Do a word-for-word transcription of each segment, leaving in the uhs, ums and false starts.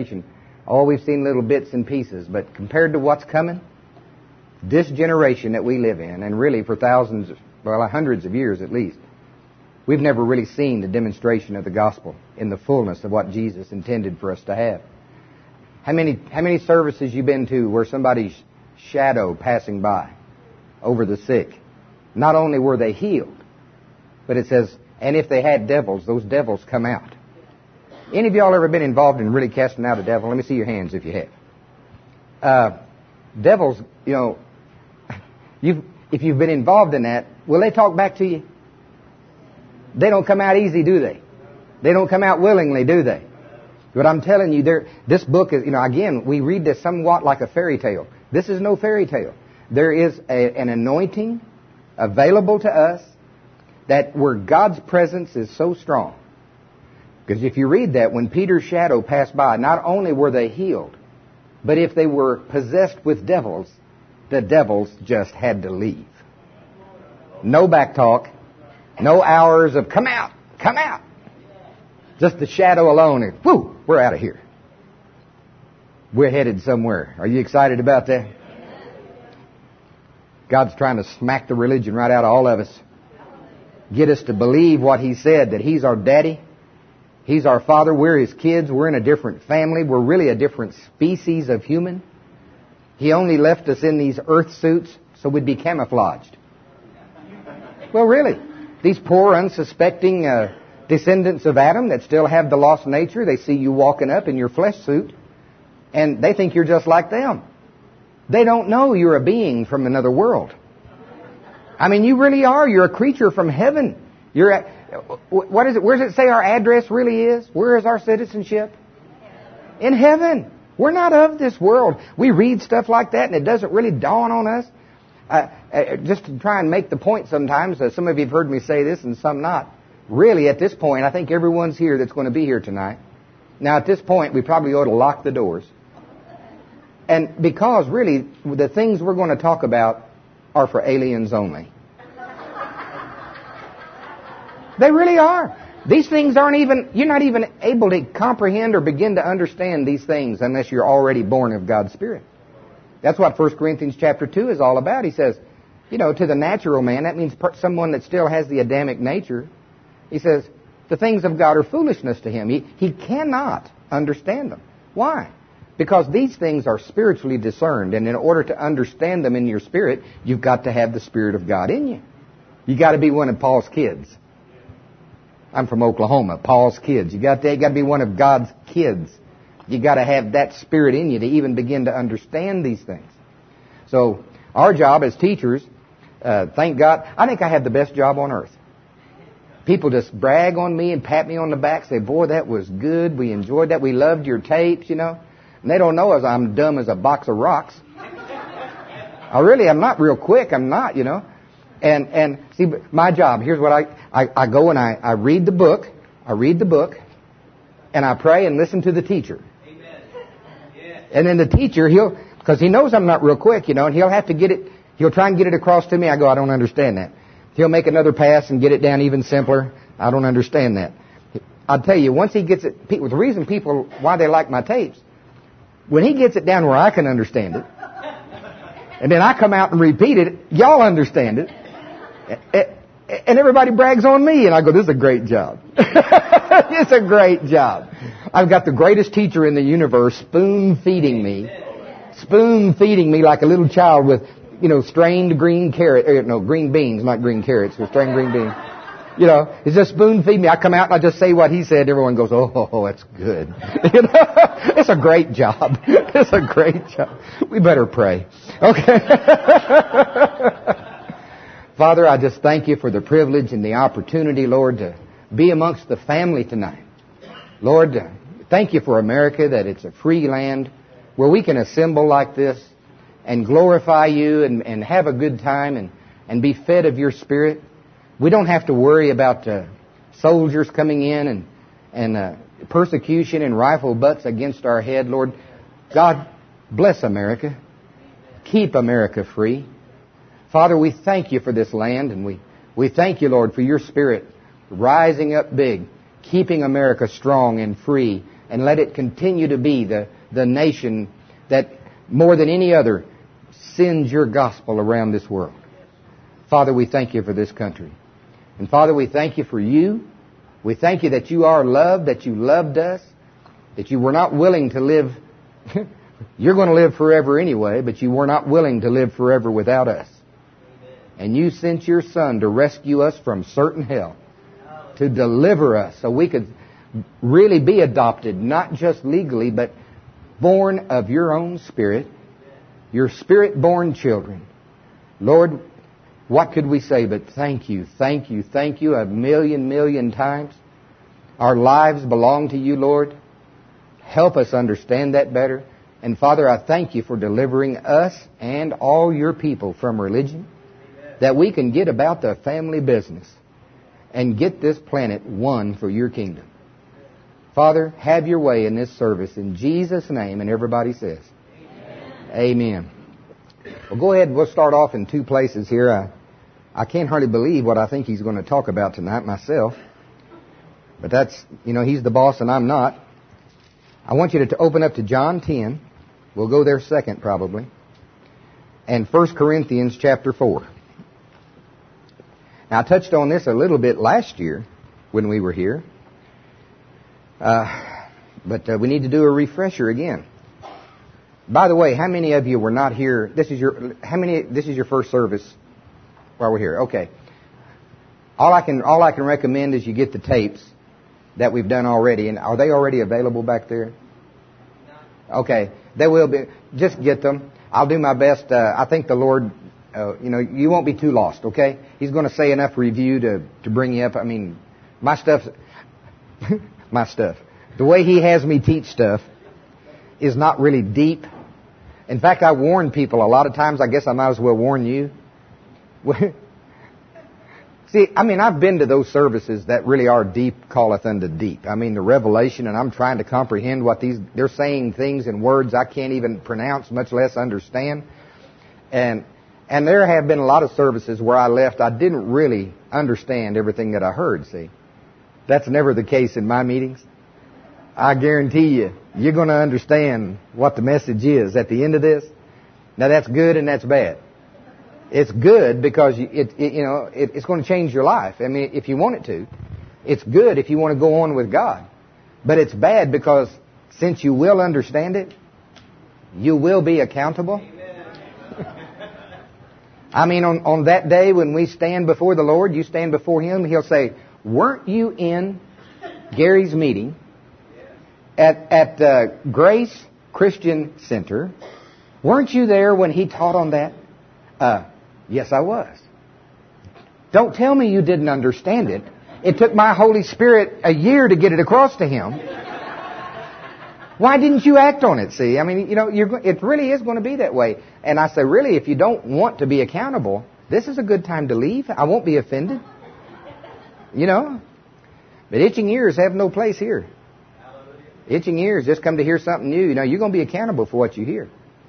Oh, we've seen little bits and pieces, but compared to what's coming, this generation that we live in, and really for thousands, well, hundreds of years at least, we've never really seen the demonstration of the gospel in the fullness of what Jesus intended for us to have. How many, how many services you been to where somebody's shadow passing by over the sick? Not only were they healed, but it says, and if they had devils, those devils come out. Any of y'all ever been involved in really casting out a devil? Let me see your hands if you have. Uh, devils, you know, you've, if you've been involved in that, will they talk back to you? They don't come out easy, do they? They don't come out willingly, do they? But I'm telling you, there, this book is, you know, again, we read this somewhat like a fairy tale. This is no fairy tale. There is a, an anointing available to us that where God's presence is so strong. Because if you read that, when Peter's shadow passed by, not only were they healed, but if they were possessed with devils, the devils just had to leave. No back talk. No hours of come out, come out. Just the shadow alone and whoo, we're out of here. We're headed somewhere. Are you excited about that? God's trying to smack the religion right out of all of us. Get us to believe what He said, that He's our daddy. He's our father. We're His kids. We're in a different family. We're really a different species of human. He only left us in these earth suits so we'd be camouflaged. Well, really. These poor, unsuspecting uh, descendants of Adam that still have the lost nature, they see you walking up in your flesh suit, and they think you're just like them. They don't know you're a being from another world. I mean, you really are. You're a creature from heaven. You're a, what is it? Where does it say our address really is? Where is our citizenship? In heaven. We're not of this world. We read stuff like that, and it doesn't really dawn on us. Uh, uh, just to try and make the point sometimes, uh, some of you have heard me say this and some not. Really, at this point, I think everyone's here that's going to be here tonight. Now, at this point, we probably ought to lock the doors. And because, really, the things we're going to talk about are for aliens only. They really are. These things aren't even, you're not even able to comprehend or begin to understand these things unless you're already born of God's Spirit. That's what First Corinthians chapter two is all about. He says, you know, to the natural man, that means someone that still has the Adamic nature. He says, the things of God are foolishness to him. He, he cannot understand them. Why? Because these things are spiritually discerned, and in order to understand them in your spirit, you've got to have the Spirit of God in you. You've got to be one of Paul's kids. I'm from Oklahoma, Paul's kids. You got to, you got to be one of God's kids. You got to have that Spirit in you to even begin to understand these things. So our job as teachers, uh, thank God, I think I have the best job on earth. People just brag on me and pat me on the back, say, boy, that was good. We enjoyed that. We loved your tapes, you know. And they don't know as I'm dumb as a box of rocks. I really, I'm not real quick. I'm not, you know. And, and see, my job, here's what I, I, I go and I, I read the book. I read the book. And I pray and listen to the teacher. Amen. Yes. And then the teacher, he'll, because he knows I'm not real quick, you know, and he'll have to get it, he'll try and get it across to me. I go, I don't understand that. He'll make another pass and get it down even simpler. I don't understand that. I'll tell you, once he gets it, the reason people, why they like my tapes, when he gets it down where I can understand it, and then I come out and repeat it, y'all understand it, and everybody brags on me, and I go, this is a great job. It's a great job. I've got the greatest teacher in the universe spoon-feeding me, spoon-feeding me like a little child with, you know, strained green carrot, or, no, green beans, not green carrots, with strained green beans. You know, it's just spoon-feed me. I come out and I just say what he said. Everyone goes, oh, oh, oh that's good. You know, it's a great job. It's a great job. We better pray. Okay. Father, I just thank you for the privilege and the opportunity, Lord, to be amongst the family tonight. Lord, thank you for America, that it's a free land where we can assemble like this and glorify you and, and have a good time and, and be fed of your Spirit. We don't have to worry about uh, soldiers coming in and, and uh, persecution and rifle butts against our head. Lord, God, bless America. Keep America free. Father, we thank you for this land, and we, we thank you, Lord, for your Spirit rising up big, keeping America strong and free and let it continue to be the, the nation that more than any other sends your gospel around this world. Father, we thank you for this country. And Father, we thank you for you. We thank you that you are love, that you loved us, that you were not willing to live. You're going to live forever anyway, but you were not willing to live forever without us. And you sent your Son to rescue us from certain hell, to deliver us so we could really be adopted, not just legally, but born of your own Spirit, your Spirit-born children. Lord, what could we say but thank you, thank you, thank you a million, million times. Our lives belong to you, Lord. Help us understand that better. And Father, I thank you for delivering us and all your people from religion, that we can get about the family business and get this planet won for your kingdom. Father, have your way in this service in Jesus' name. And everybody says, Amen. Amen. Well, go ahead. We'll start off in two places here. I, I can't hardly believe what I think he's going to talk about tonight myself. But that's, you know, he's the boss and I'm not. I want you to, to open up to John ten. We'll go there second probably. And First Corinthians chapter four. Now, I touched on this a little bit last year when we were here. Uh, but uh, we need to do a refresher again. By the way, how many of you were not here? This is your how many? This is your first service while we're here. Okay. All I can all I can recommend is you get the tapes that we've done already. And are they already available back there? Okay, they will be. Just get them. I'll do my best. Uh, I think the Lord, uh, you know, you won't be too lost. Okay, He's going to say enough review to to bring you up. I mean, my stuff's my stuff. The way He has me teach stuff is not really deep. In fact, I warn people a lot of times. I guess I might as well warn you. See, I mean, I've been to those services that really are deep, calleth unto deep. I mean, the revelation, and I'm trying to comprehend what these, they're saying things in words I can't even pronounce, much less understand. And, and there have been a lot of services where I left, I didn't really understand everything that I heard, see. That's never the case in my meetings. I guarantee you, you're going to understand what the message is at the end of this. Now, that's good and that's bad. It's good because it, it you know, it, it's going to change your life. I mean, if you want it to. It's good if you want to go on with God. But it's bad because since you will understand it, you will be accountable. I mean, on, on that day when we stand before the Lord, you stand before Him, He'll say, weren't you in Gary's meeting at, at uh, Grace Christian Center? Weren't you there when he taught on that? Uh, yes, I was. Don't tell me you didn't understand it. It took my Holy Spirit a year to get it across to him. Why didn't you act on it? See, I mean, you know, you're, it really is going to be that way. And I say, really, if you don't want to be accountable, this is a good time to leave. I won't be offended. You know, but itching ears have no place here. Itching ears just come to hear something new. You know, you're going to be accountable for what you hear.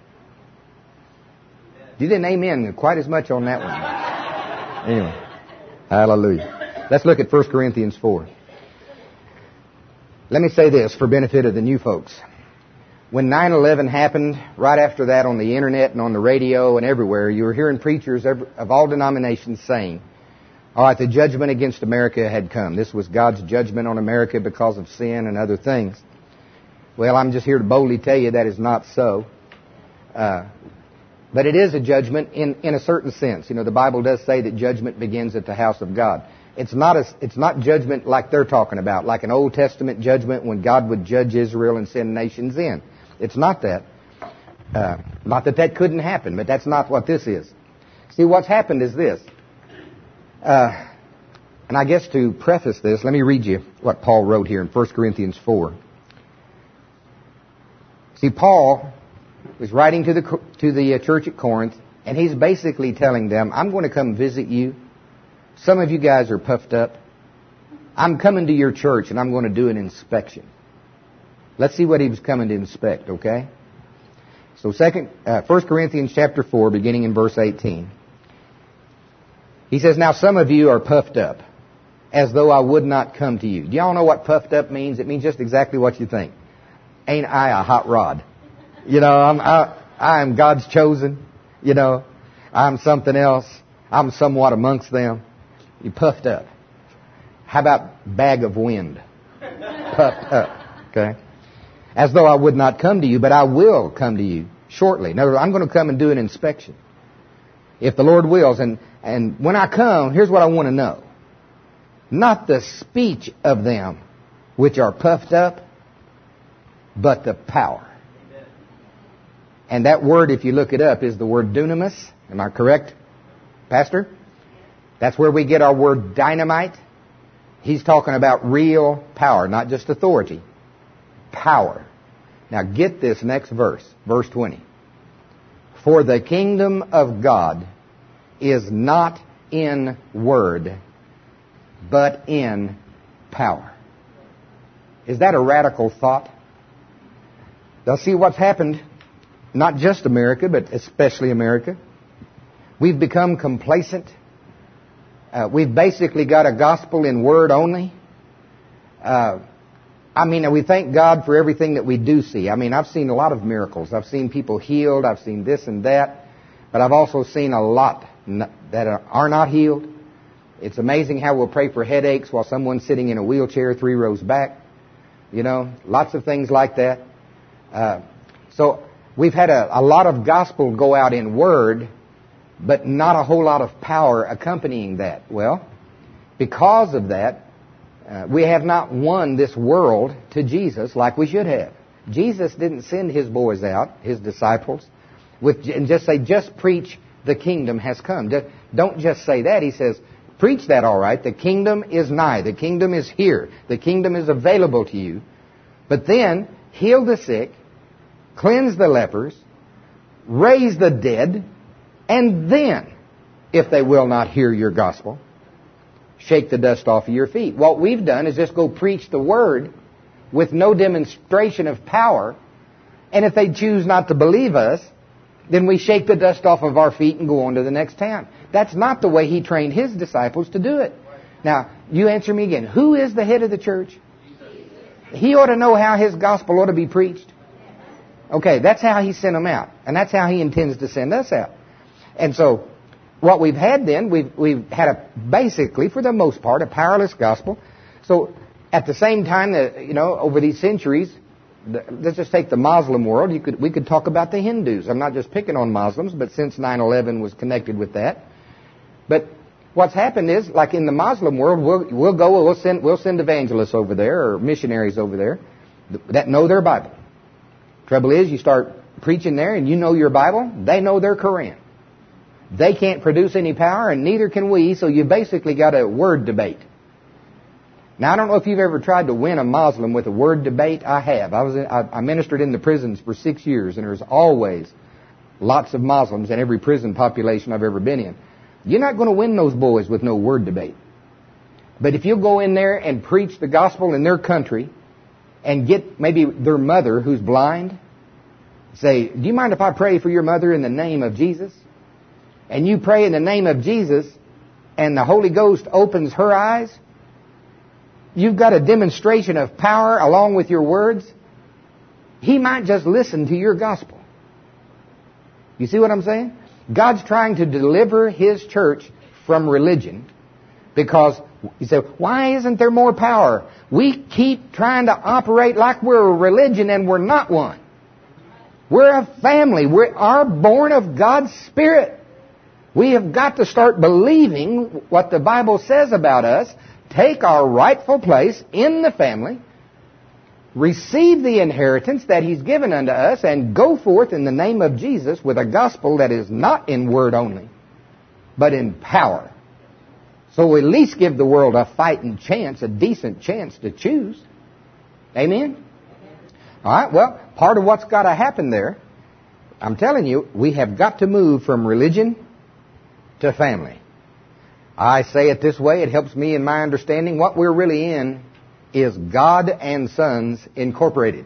You didn't amen quite as much on that one. Anyway, hallelujah. Let's look at First Corinthians four. Let me say this for benefit of the new folks. When nine eleven happened, right after that on the internet and on the radio and everywhere, you were hearing preachers of all denominations saying, all right, the judgment against America had come. This was God's judgment on America because of sin and other things. Well, I'm just here to boldly tell you that is not so. Uh, but it is a judgment in, in a certain sense. You know, the Bible does say that judgment begins at the house of God. It's not a, it's not judgment like they're talking about, like an Old Testament judgment when God would judge Israel and send nations in. It's not that. Uh, not that that couldn't happen, but that's not what this is. See, what's happened is this. Uh, and I guess to preface this, let me read you what Paul wrote here in First Corinthians four. See, Paul was writing to the to the church at Corinth, and he's basically telling them, I'm going to come visit you. Some of you guys are puffed up. I'm coming to your church, and I'm going to do an inspection. Let's see what he was coming to inspect, okay? So second, uh, First Corinthians chapter four, beginning in verse eighteen. He says, now some of you are puffed up, as though I would not come to you. Do y'all know what puffed up means? It means just exactly what you think. ain't I a hot rod? You know, I'm, I, I am God's chosen. You know, I'm something else. I'm somewhat amongst them. You puffed up. How about bag of wind? Puffed up. Okay? As though I would not come to you, but I will come to you shortly. In other words, I'm going to come and do an inspection. If the Lord wills. And, and when I come, here's what I want to know. Not the speech of them which are puffed up, but the power. And that word, if you look it up, is the word dunamis. Am I correct, Pastor? That's where we get our word dynamite. He's talking about real power, not just authority. Power. Now get this next verse, verse twenty. For the kingdom of God is not in word, but in power. Is that a radical thought? Now see what's happened, not just America, but especially America. We've become complacent. Uh, we've basically got a gospel in word only. Uh, I mean, we thank God for everything that we do see. I mean, I've seen a lot of miracles. I've seen people healed. I've seen this and that. But I've also seen a lot that are not healed. It's amazing how we'll pray for headaches while someone's sitting in a wheelchair three rows back. You know, lots of things like that. Uh, so we've had a, a lot of gospel go out in word, but not a whole lot of power accompanying that. Well, because of that, uh, we have not won this world to Jesus like we should have. Jesus didn't send His boys out, His disciples, with and just say, just preach the kingdom has come. Don't just say that. He says, preach that all right. The kingdom is nigh. The kingdom is here. The kingdom is available to you. But then, heal the sick, cleanse the lepers, raise the dead, and then, if they will not hear your gospel, shake the dust off of your feet. What we've done is just go preach the word with no demonstration of power. And if they choose not to believe us, then we shake the dust off of our feet and go on to the next town. That's not the way He trained His disciples to do it. Now, you answer me again. Who is the head of the church? He ought to know how His gospel ought to be preached. Okay, that's how He sent them out. And that's how He intends to send us out. And so, what we've had then, we've, we've had a, basically, for the most part, a powerless gospel. So, at the same time that, you know, over these centuries, the, let's just take the Muslim world. You could, we could talk about the Hindus. I'm not just picking on Muslims, but since nine eleven was connected with that. But what's happened is, like in the Muslim world, we'll, we'll go, we'll send, we'll send evangelists over there, or missionaries over there, that know their Bible. Trouble is, you start preaching there and you know your Bible, they know their Quran. They can't produce any power, and neither can we, so you basically got a word debate. Now, I don't know if you've ever tried to win a Muslim with a word debate. I have. I was in, I, I ministered in the prisons for six years, and there's always lots of Muslims in every prison population I've ever been in. You're not going to win those boys with no word debate. But if you go in there and preach the gospel in their country and get maybe their mother who's blind, say, do you mind if I pray for your mother in the name of Jesus? And you pray in the name of Jesus and the Holy Ghost opens her eyes, you've got a demonstration of power along with your words. He might just listen to your gospel. You see what I'm saying? God's trying to deliver His church from religion because you say, why isn't there more power? We keep trying to operate like we're a religion and we're not one. We're a family. We are born of God's Spirit. We have got to start believing what the Bible says about us, take our rightful place in the family, receive the inheritance that He's given unto us, and go forth in the name of Jesus with a gospel that is not in word only, but in power. So we at least give the world a fighting chance, a decent chance to choose. Amen? All right, well, part of what's got to happen there, I'm telling you, we have got to move from religion to family. I say it this way, it helps me in my understanding. What we're really in is God and Sons Incorporated.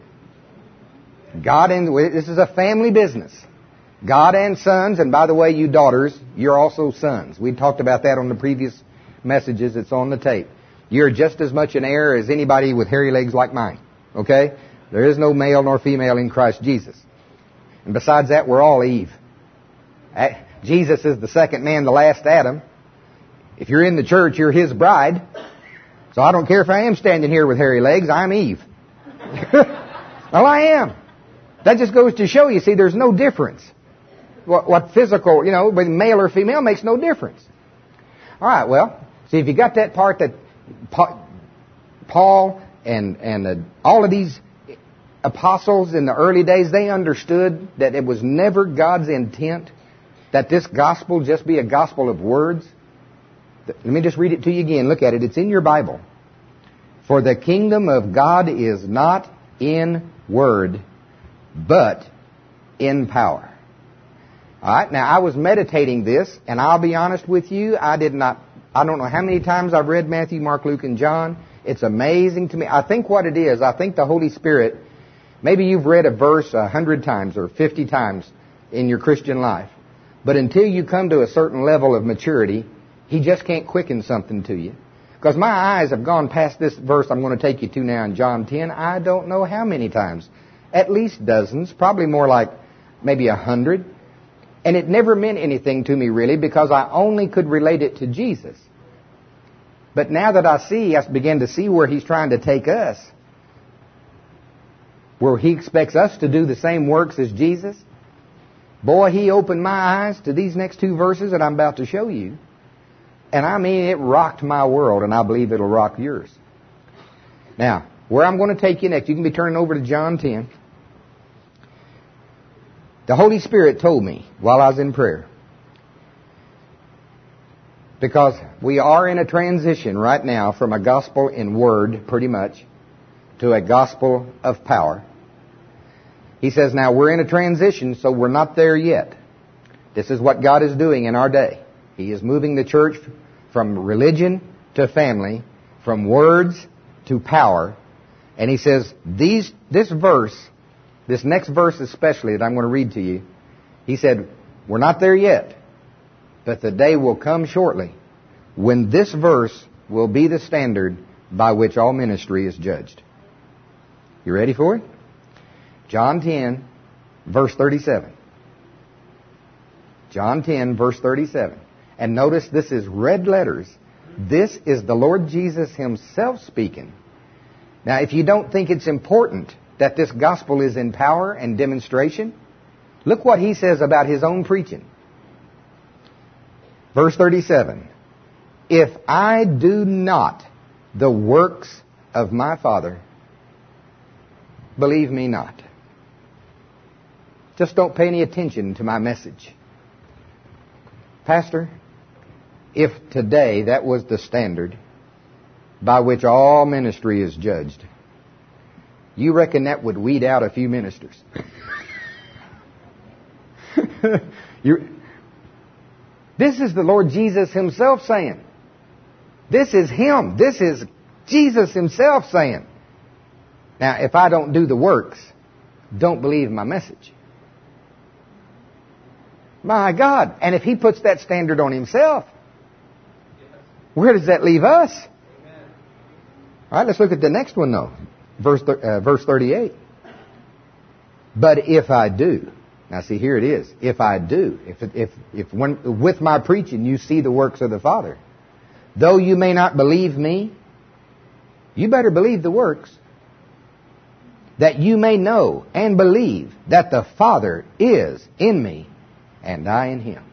God and, this is a family business. God and Sons, and by the way, you daughters, you're also sons. We talked about that on the previous messages. It's on the tape. You're just as much an heir as anybody with hairy legs like mine. Okay? There is no male nor female in Christ Jesus. And besides that, we're all Eve. Jesus is the second man, the last Adam. If you're in the church, you're His bride. So I don't care if I am standing here with hairy legs, I'm Eve. Well, I am. That just goes to show you, see, there's no difference. What, what physical, you know, whether male or female makes no difference. All right, well, see, if you got that part that Paul and, and uh, all of these apostles in the early days, they understood that it was never God's intent that this gospel just be a gospel of words. Let me just read it to you again. Look at it. It's in your Bible. For the kingdom of God is not in word, but in power. All right. Now, I was meditating this, and I'll be honest with you, I did not, I don't know how many times I've read Matthew, Mark, Luke, and John. It's amazing to me. I think what it is, I think the Holy Spirit, maybe you've read a verse a hundred times or fifty times in your Christian life. But until you come to a certain level of maturity, He just can't quicken something to you. Because my eyes have gone past this verse I'm going to take you to now in John ten. I don't know how many times. At least dozens. Probably more like maybe a hundred. And it never meant anything to me really because I only could relate it to Jesus. But now that I see, I begin to see where He's trying to take us. Where He expects us to do the same works as Jesus. Boy, He opened my eyes to these next two verses that I'm about to show you. And I mean, it rocked my world, and I believe it'll rock yours. Now, where I'm going to take you next, you can be turning over to John ten. The Holy Spirit told me while I was in prayer, because we are in a transition right now from a gospel in word, pretty much, to a gospel of power. He says, now we're in a transition, so we're not there yet. This is what God is doing in our day. He is moving the church from religion to family, from words to power. And He says, these, this verse, this next verse especially that I'm going to read to you, He said, we're not there yet, but the day will come shortly when this verse will be the standard by which all ministry is judged. You ready for it? John ten, verse thirty-seven. John ten, verse thirty-seven. And notice this is red letters. This is the Lord Jesus Himself speaking. Now, if you don't think it's important that this gospel is in power and demonstration, look what He says about His own preaching. Verse thirty-seven. If I do not the works of my Father, believe me not. Just don't pay any attention to my message. Pastor, if today that was the standard by which all ministry is judged, you reckon that would weed out a few ministers? you, this is the Lord Jesus Himself saying. This is Him. This is Jesus Himself saying. Now, if I don't do the works, don't believe my message. My God. And if He puts that standard on Himself, where does that leave us? Amen. All right, let's look at the next one, though. Verse, uh, verse thirty-eight. But if I do. Now, see, here it is. If I do. If, if, if when, with my preaching you see the works of the Father. Though you may not believe me, you better believe the works. That you may know and believe that the Father is in me and I in Him.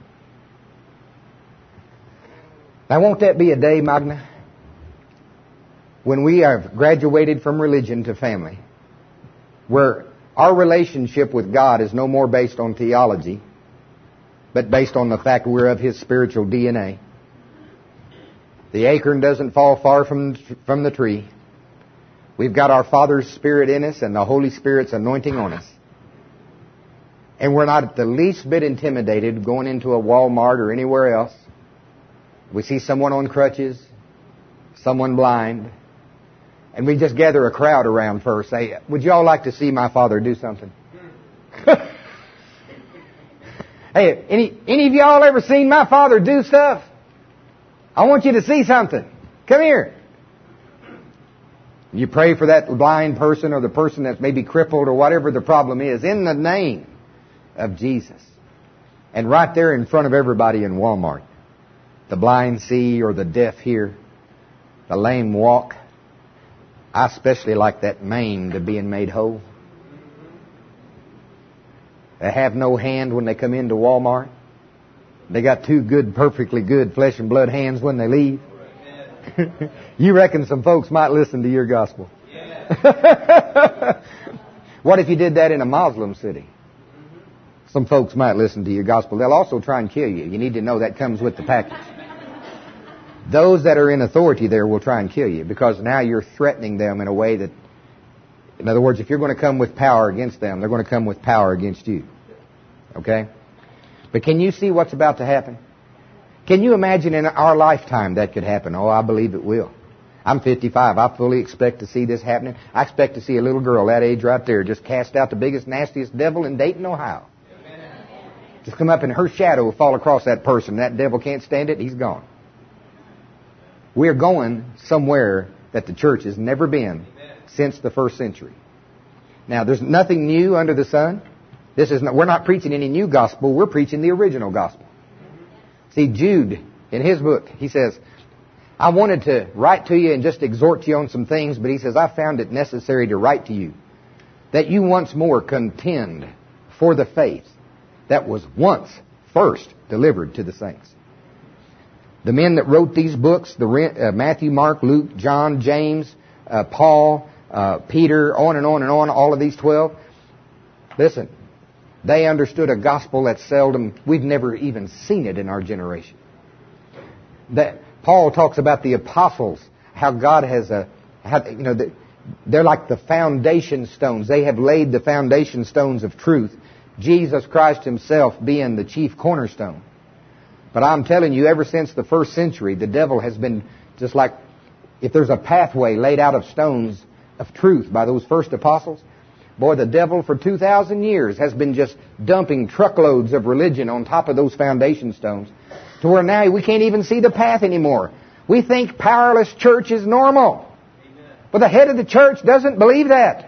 Now, won't that be a day, Magna, when we have graduated from religion to family, where our relationship with God is no more based on theology, but based on the fact we're of His spiritual D N A. The acorn doesn't fall far from, from the tree. We've got our Father's Spirit in us and the Holy Spirit's anointing on us. And we're not the least bit intimidated going into a Walmart or anywhere else. We see someone on crutches, someone blind, and we just gather a crowd around first. Say, would you all like to see my Father do something? Hey, any, any of y'all ever seen my Father do stuff? I want you to see something. Come here. You pray for that blind person or the person that's maybe crippled or whatever the problem is in the name of Jesus. And right there in front of everybody in Walmart, the blind see or the deaf hear, the lame walk. I especially like that maimed being made whole. They have no hand when they come into Walmart. They got two good, perfectly good flesh and blood hands when they leave. You reckon some folks might listen to your gospel? Yeah. What if you did that in a Muslim city? Some folks might listen to your gospel. They'll also try and kill you. You need to know that comes with the package. Those that are in authority there will try and kill you because now you're threatening them in a way that, in other words, if you're going to come with power against them, they're going to come with power against you. Okay? But can you see what's about to happen? Can you imagine in our lifetime that could happen? Oh, I believe it will. I'm fifty-five. I fully expect to see this happening. I expect to see a little girl that age right there just cast out the biggest, nastiest devil in Dayton, Ohio. Amen. Just come up and her shadow will fall across that person. That devil can't stand it. He's gone. We're going somewhere that the church has never been since the first century. Now, there's nothing new under the sun. This is not, we're not preaching any new gospel. We're preaching the original gospel. See, Jude, in his book, he says, I wanted to write to you and just exhort you on some things, but he says, I found it necessary to write to you that you once more contend for the faith that was once first delivered to the saints. The men that wrote these books, the uh, Matthew, Mark, Luke, John, James, uh, Paul, uh, Peter, on and on and on, all of these twelve, listen, they understood a gospel that seldom, we've never even seen it in our generation. That Paul talks about the apostles, how God has a, how, you know, they're like the foundation stones. They have laid the foundation stones of truth. Jesus Christ Himself being the chief cornerstone. But I'm telling you, ever since the first century, the devil has been just like, if there's a pathway laid out of stones of truth by those first apostles, boy, the devil for two thousand years has been just dumping truckloads of religion on top of those foundation stones to where now we can't even see the path anymore. We think powerless church is normal. Amen. But the head of the church doesn't believe that.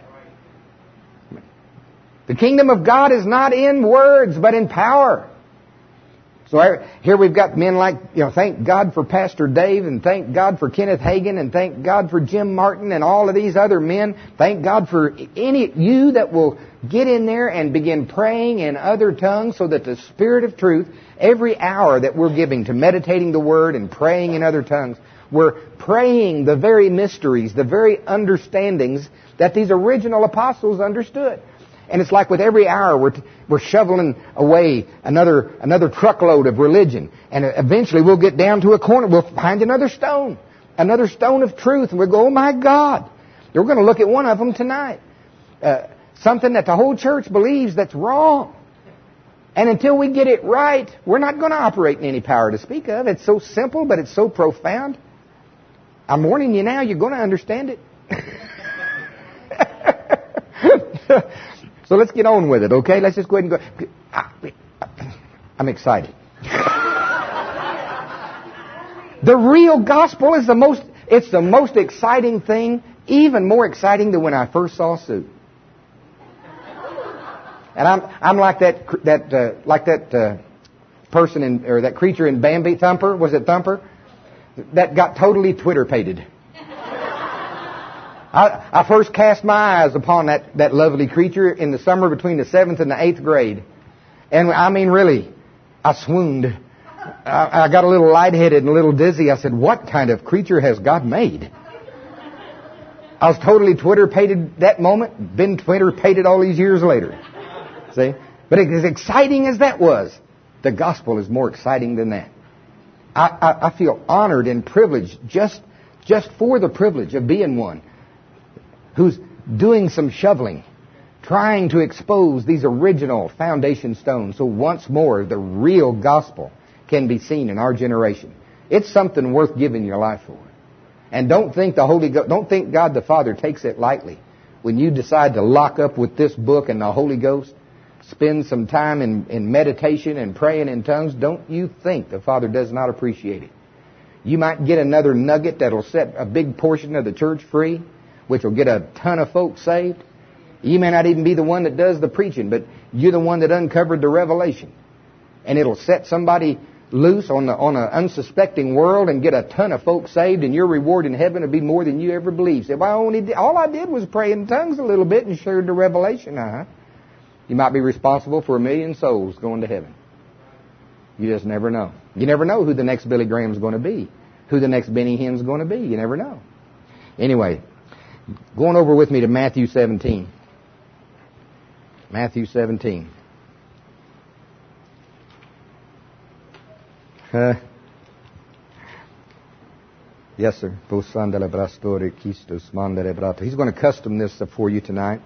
The kingdom of God is not in words, but in power. So here we've got men like, you know, thank God for Pastor Dave, and thank God for Kenneth Hagin, and thank God for Jim Martin and all of these other men. Thank God for any you that will get in there and begin praying in other tongues so that the Spirit of truth, every hour that we're giving to meditating the Word and praying in other tongues, we're praying the very mysteries, the very understandings that these original apostles understood. And it's like with every hour we're, t- we're shoveling away another another truckload of religion. And eventually we'll get down to a corner. We'll find another stone. Another stone of truth. And we'll go, oh my God. We're going to look at one of them tonight. Uh, something that the whole church believes that's wrong. And until we get it right, we're not going to operate in any power to speak of. It's so simple, but it's so profound. I'm warning you now, you're going to understand it. So let's get on with it, okay? Let's just go ahead and go. I'm excited. The real gospel is the most, it's the most exciting thing, even more exciting than when I first saw Sue. And I'm I'm like that that uh, like that uh, person in, or that creature in Bambi, Thumper, was it Thumper? That got totally Twitter-pated. I, I first cast my eyes upon that, that lovely creature in the summer between the seventh and the eighth grade. And I mean, really, I swooned. I, I got a little lightheaded and a little dizzy. I said, what kind of creature has God made? I was totally Twitter-pated that moment, been Twitter-pated all these years later. See? But as exciting as that was, the gospel is more exciting than that. I, I, I feel honored and privileged just, just for the privilege of being one who's doing some shoveling, trying to expose these original foundation stones so once more the real gospel can be seen in our generation. It's something worth giving your life for. And don't think the Holy Ghost, don't think God the Father takes it lightly. When you decide to lock up with this book and the Holy Ghost, spend some time in, in meditation and praying in tongues, don't you think the Father does not appreciate it. You might get another nugget that'll set a big portion of the church free. which will get a ton of folks saved. You may not even be the one that does the preaching, but you're the one that uncovered the revelation. And it'll set somebody loose on the on an unsuspecting world and get a ton of folks saved, and your reward in heaven will be more than you ever believed. Say, well, I only did, all I did was pray in tongues a little bit and shared the revelation. Uh-huh. You might be responsible for a million souls going to heaven. You just never know. You never know who the next Billy Graham's going to be, who the next Benny Hinn's going to be. You never know. Anyway, going over with me to Matthew seventeen. Matthew seventeen. Uh, yes, sir. He's going to custom this for you tonight.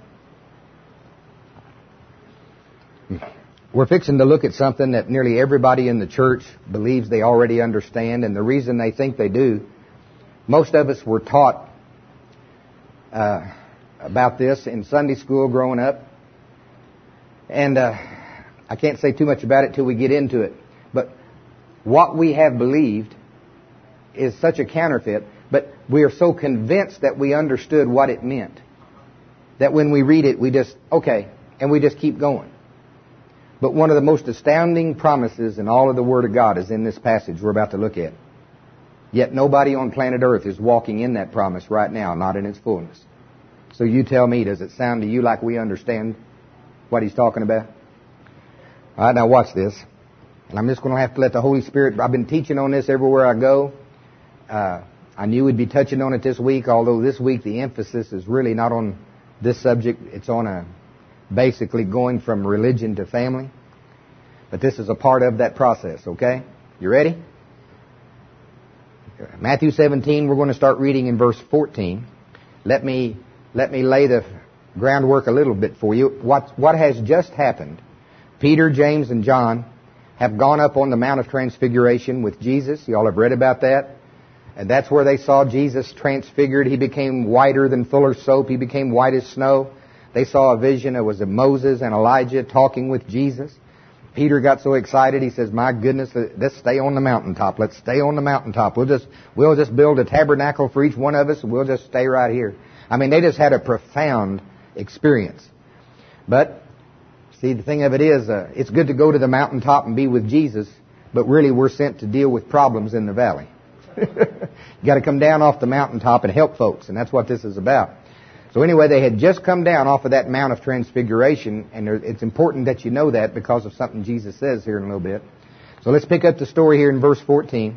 We're fixing to look at something that nearly everybody in the church believes they already understand, and the reason they think they do, most of us were taught uh, about this in Sunday school growing up, and uh, I can't say too much about it till we get into it, but what we have believed is such a counterfeit, but we are so convinced that we understood what it meant, that when we read it, we just, okay, and we just keep going. But one of the most astounding promises in all of the Word of God is in this passage we're about to look at. Yet nobody on planet Earth is walking in that promise right now, not in its fullness. So you tell me, does it sound to you like we understand what he's talking about? All right, now watch this. And I'm just going to have to let the Holy Spirit, I've been teaching on this everywhere I go. Uh, I knew we'd be touching on it this week, although this week the emphasis is really not on this subject. It's on a basically going from religion to family. But this is a part of that process, okay? You ready? Matthew seventeen, we're going to start reading in verse fourteen. Let me let me lay the groundwork a little bit for you. What, what has just happened, Peter, James, and John have gone up on the Mount of Transfiguration with Jesus. You all have read about that. And that's where they saw Jesus transfigured. He became whiter than fuller's soap. He became white as snow. They saw a vision. It was of Moses and Elijah talking with Jesus. Peter got so excited, he says, my goodness, let's stay on the mountaintop. Let's stay on the mountaintop. We'll just, we'll just build a tabernacle for each one of us, and we'll just stay right here. I mean, they just had a profound experience. But, see, the thing of it is, uh, it's good to go to the mountaintop and be with Jesus, but really we're sent to deal with problems in the valley. You got to come down off the mountaintop and help folks, and that's what this is about. So anyway, they had just come down off of that Mount of Transfiguration, and it's important that you know that because of something Jesus says here in a little bit. So let's pick up the story here in verse fourteen.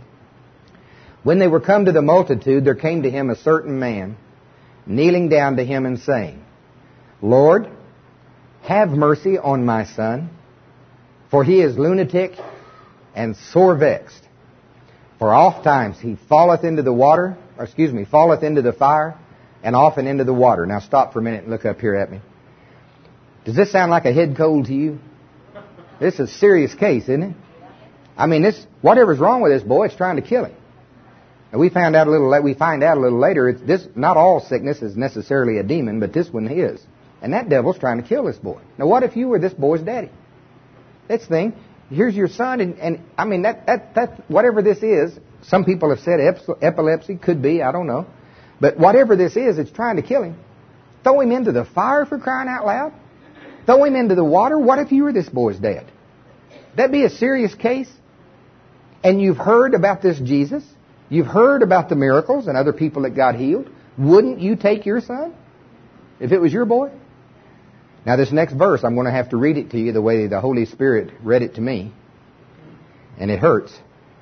When they were come to the multitude, there came to him a certain man, kneeling down to him and saying, Lord, have mercy on my son, for he is lunatic and sore vexed. For oft times he falleth into the water, or excuse me, falleth into the fire, and often into the water. Now stop for a minute and look up here at me. Does this sound like a head cold to you? This is a serious case, isn't it? I mean, this whatever's wrong with this boy, it's trying to kill him. And we found out a little. We find out a little later. It's this. Not all sickness is necessarily a demon, but this one is. And that devil's trying to kill this boy. Now, what if you were this boy's daddy? This thing. Here's your son, and, and I mean that that that whatever this is. Some people have said epilepsy, could be. I don't know. But whatever this is, it's trying to kill him. Throw him into the fire for crying out loud. Throw him into the water. What if you were this boy's dad? That'd be a serious case. And you've heard about this Jesus. You've heard about the miracles and other people that got healed. Wouldn't you take your son if it was your boy? Now this next verse, I'm going to have to read it to you the way the Holy Spirit read it to me. And it hurts.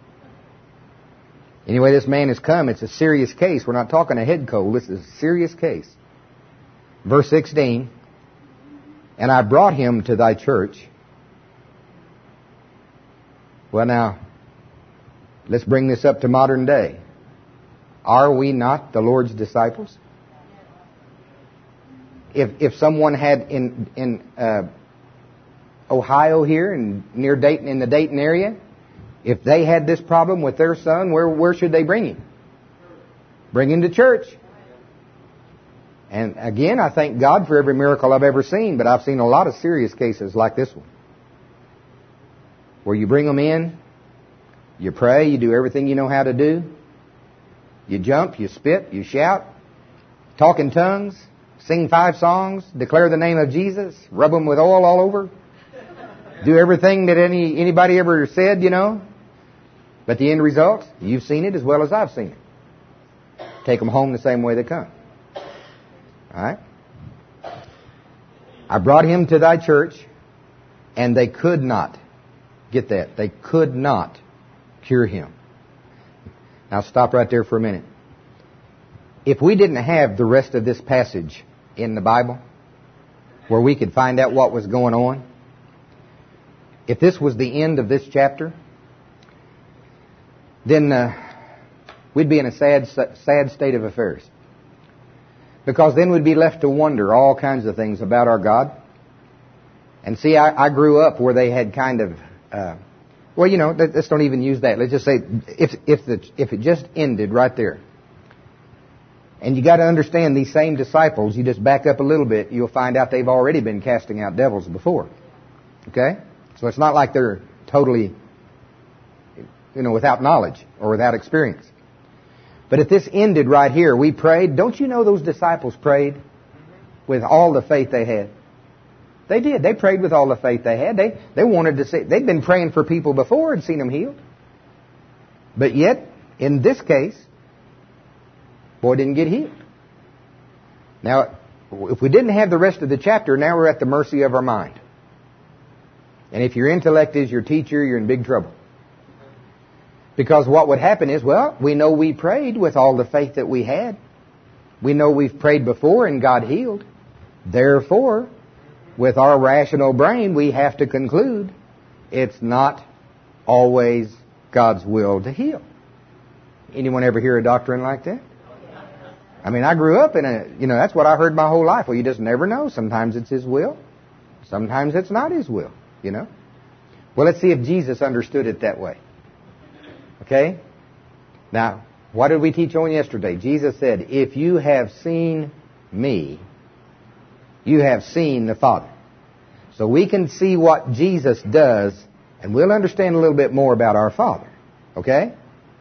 Anyway, this man has come. It's a serious case. We're not talking a head cold. This is a serious case. Verse sixteen. And I brought him to thy church. Well, now, let's bring this up to modern day. Are we not the Lord's disciples? If if someone had in in uh, Ohio here and near Dayton, in the Dayton area, if they had this problem with their son, where where should they bring him? Bring him to church. And again, I thank God for every miracle I've ever seen, but I've seen a lot of serious cases like this one. Where you bring them in, you pray, you do everything you know how to do. You jump, you spit, you shout, talk in tongues, sing five songs, declare the name of Jesus, rub them with oil all over, do everything that any anybody ever said, you know. But the end result, you've seen it as well as I've seen it. Take them home the same way they come. All right? I brought him to thy church, and they could not, get that, they could not cure him. Now stop right there for a minute. If we didn't have the rest of this passage in the Bible, where we could find out what was going on, if this was the end of this chapter, then uh, we'd be in a sad, sad state of affairs. Because then we'd be left to wonder all kinds of things about our God. And see, I, I grew up where they had kind of, uh, well, you know, let's don't even use that. Let's just say, if if the if it just ended right there. And you got to understand, these same disciples, you just back up a little bit, you'll find out they've already been casting out devils before. Okay? So it's not like they're totally, you know, without knowledge or without experience. But if this ended right here, we prayed. Don't you know those disciples prayed with all the faith they had? They did. They prayed with all the faith they had. They they wanted to see. They'd been praying for people before and seen them healed. But yet, in this case, boy didn't get healed. Now, if we didn't have the rest of the chapter, now we're at the mercy of our mind. And if your intellect is your teacher, you're in big trouble. Because what would happen is, well, we know we prayed with all the faith that we had. We know we've prayed before and God healed. Therefore, with our rational brain, we have to conclude it's not always God's will to heal. Anyone ever hear a doctrine like that? I mean, I grew up in a, you know, that's what I heard my whole life. Well, you just never know. Sometimes it's His will. Sometimes it's not His will, you know. Well, let's see if Jesus understood it that way. Okay? Now, what did we teach on yesterday? Jesus said, if you have seen me, you have seen the Father. So we can see what Jesus does, and we'll understand a little bit more about our Father. Okay?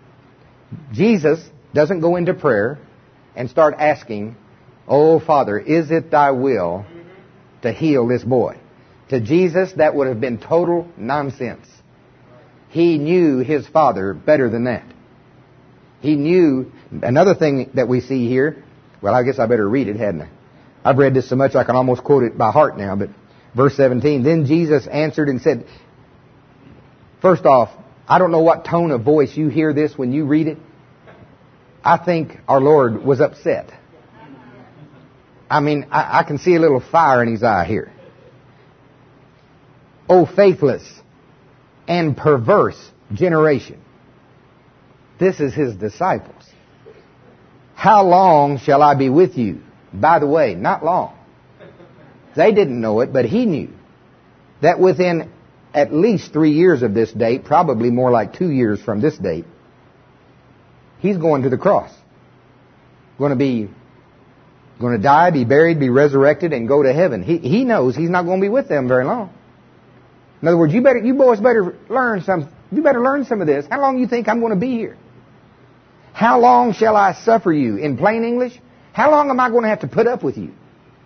Jesus doesn't go into prayer and start asking, oh, Father, is it thy will to heal this boy? To Jesus, that would have been total nonsense. He knew His Father better than that. He knew, another thing that we see here, well, I guess I better read it, hadn't I? I've read this so much I can almost quote it by heart now, but verse seventeen, then Jesus answered and said, first off, I don't know what tone of voice you hear this when you read it. I think our Lord was upset. I mean, I, I can see a little fire in His eye here. O faithless and perverse generation. This is His disciples. How long shall I be with you? By the way, not long. They didn't know it, but He knew that within at least three years of this date, probably more like two years from this date, He's going to the cross. Going to be, going to die, be buried, be resurrected, and go to heaven. He, he knows He's not going to be with them very long. In other words, you better, you boys better learn some, you better learn some of this. How long do you think I'm going to be here? How long shall I suffer you? In plain English, how long am I going to have to put up with you?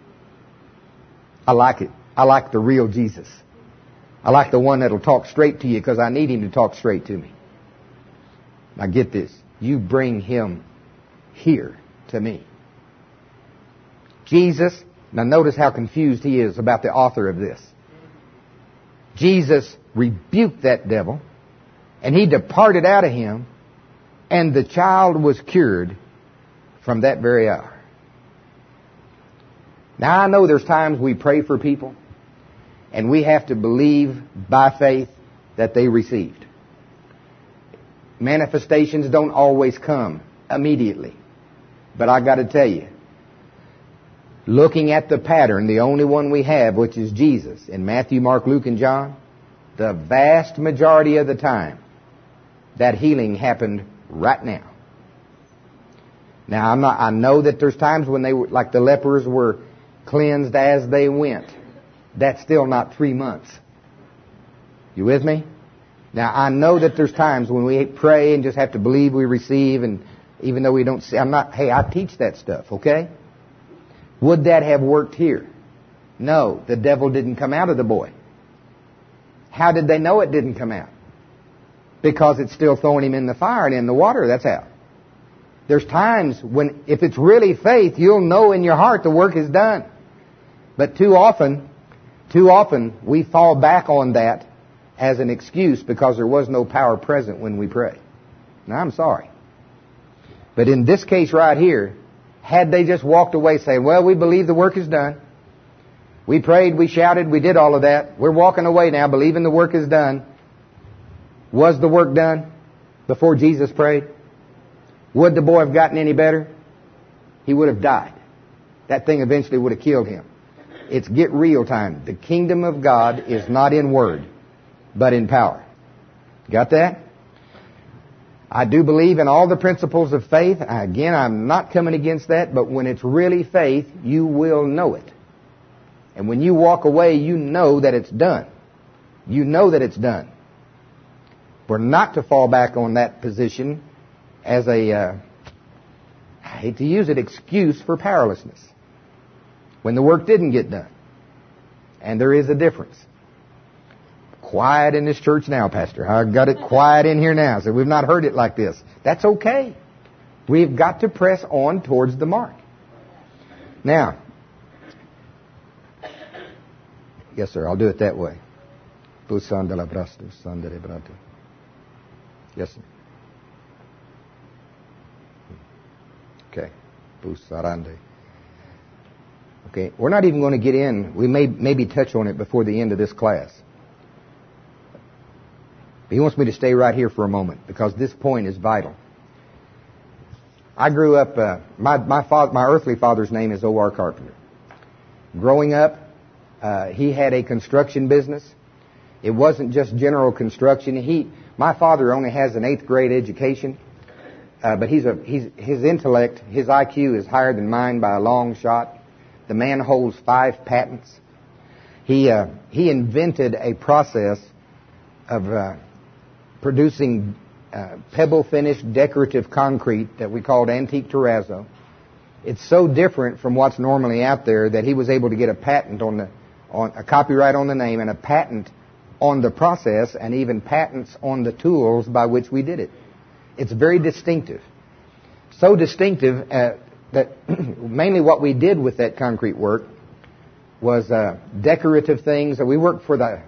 I like it. I like the real Jesus. I like the one that'll talk straight to you because I need Him to talk straight to me. Now get this. You bring Him here to me. Jesus, now notice how confused he is about the author of this. Jesus rebuked that devil, and he departed out of him, and the child was cured from that very hour. Now I know there's times we pray for people, and we have to believe by faith that they received. Manifestations don't always come immediately. But I got to tell you, looking at the pattern, the only one we have, which is Jesus, in Matthew, Mark, Luke, and John, the vast majority of the time, that healing happened right now. Now, I'm not, I know that there's times when they were, like the lepers were cleansed as they went. That's still not three months. You with me? Now, I know that there's times when we pray and just have to believe we receive, and even though we don't see, I'm not, hey, I teach that stuff, okay? Would that have worked here? No, the devil didn't come out of the boy. How did they know it didn't come out? Because it's still throwing him in the fire and in the water, that's how. There's times when, if it's really faith, you'll know in your heart the work is done. But too often, too often, we fall back on that as an excuse because there was no power present when we pray. Now, I'm sorry. But in this case right here, had they just walked away saying, well, we believe the work is done. We prayed, we shouted, we did all of that. We're walking away now believing the work is done. Was the work done before Jesus prayed? Would the boy have gotten any better? He would have died. That thing eventually would have killed him. It's get real time. The kingdom of God is not in word, but in power. Got that? I do believe in all the principles of faith. Again, I'm not coming against that, but when it's really faith, you will know it. And when you walk away, you know that it's done. You know that it's done. We're not to fall back on that position as a, uh, I hate to use it, excuse for powerlessness. When the work didn't get done. And there is a difference. Quiet in this church now, Pastor. I've got it quiet in here now. So we've not heard it like this. That's okay. We've got to press on towards the mark. Now, yes, sir, I'll do it that way. Yes, sir. Okay. Okay, we're not even going to get in. We may maybe touch on it before the end of this class. But he wants me to stay right here for a moment because this point is vital. I grew up, uh, my my, father, my earthly father's name is O R Carpenter. Growing up, uh, he had a construction business. It wasn't just general construction. He, my father only has an eighth grade education, uh, but he's a he's his intellect, his I Q is higher than mine by a long shot. The man holds five patents. He uh, he invented a process of uh, producing uh, pebble-finished decorative concrete that we called antique terrazzo. It's so different from what's normally out there that he was able to get a patent on the on a copyright on the name and a patent on the process and even patents on the tools by which we did it. It's very distinctive. So distinctive uh, that mainly what we did with that concrete work was uh, decorative things. We worked for the...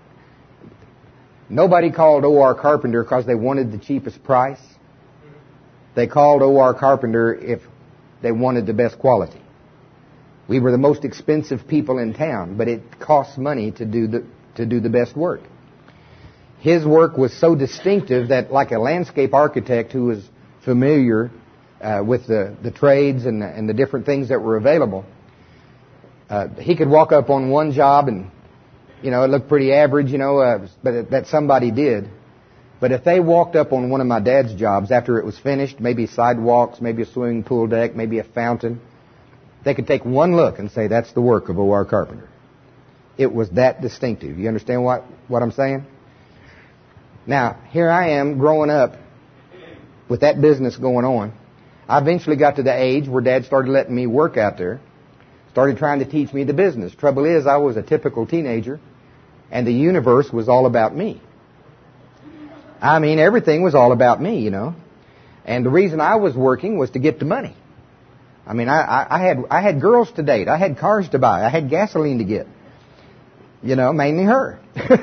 Nobody called O R Carpenter because they wanted the cheapest price. They called O R Carpenter if they wanted the best quality. We were the most expensive people in town, but it costs money to do the to do the best work. His work was so distinctive that, like a landscape architect who was familiar uh, with the, the trades and the, and the different things that were available, uh, he could walk up on one job and, you know, it looked pretty average, you know, uh, but that somebody did. But if they walked up on one of my dad's jobs after it was finished, maybe sidewalks, maybe a swimming pool deck, maybe a fountain, they could take one look and say, that's the work of O R Carpenter. It was that distinctive. You understand what, what I'm saying? Now, here I am growing up with that business going on. I eventually got to the age where Dad started letting me work out there, started trying to teach me the business. Trouble is, I was a typical teenager, and the universe was all about me. I mean, everything was all about me, you know. And the reason I was working was to get the money. I mean, I, I, I had I had girls to date. I had cars to buy. I had gasoline to get. You know, mainly her.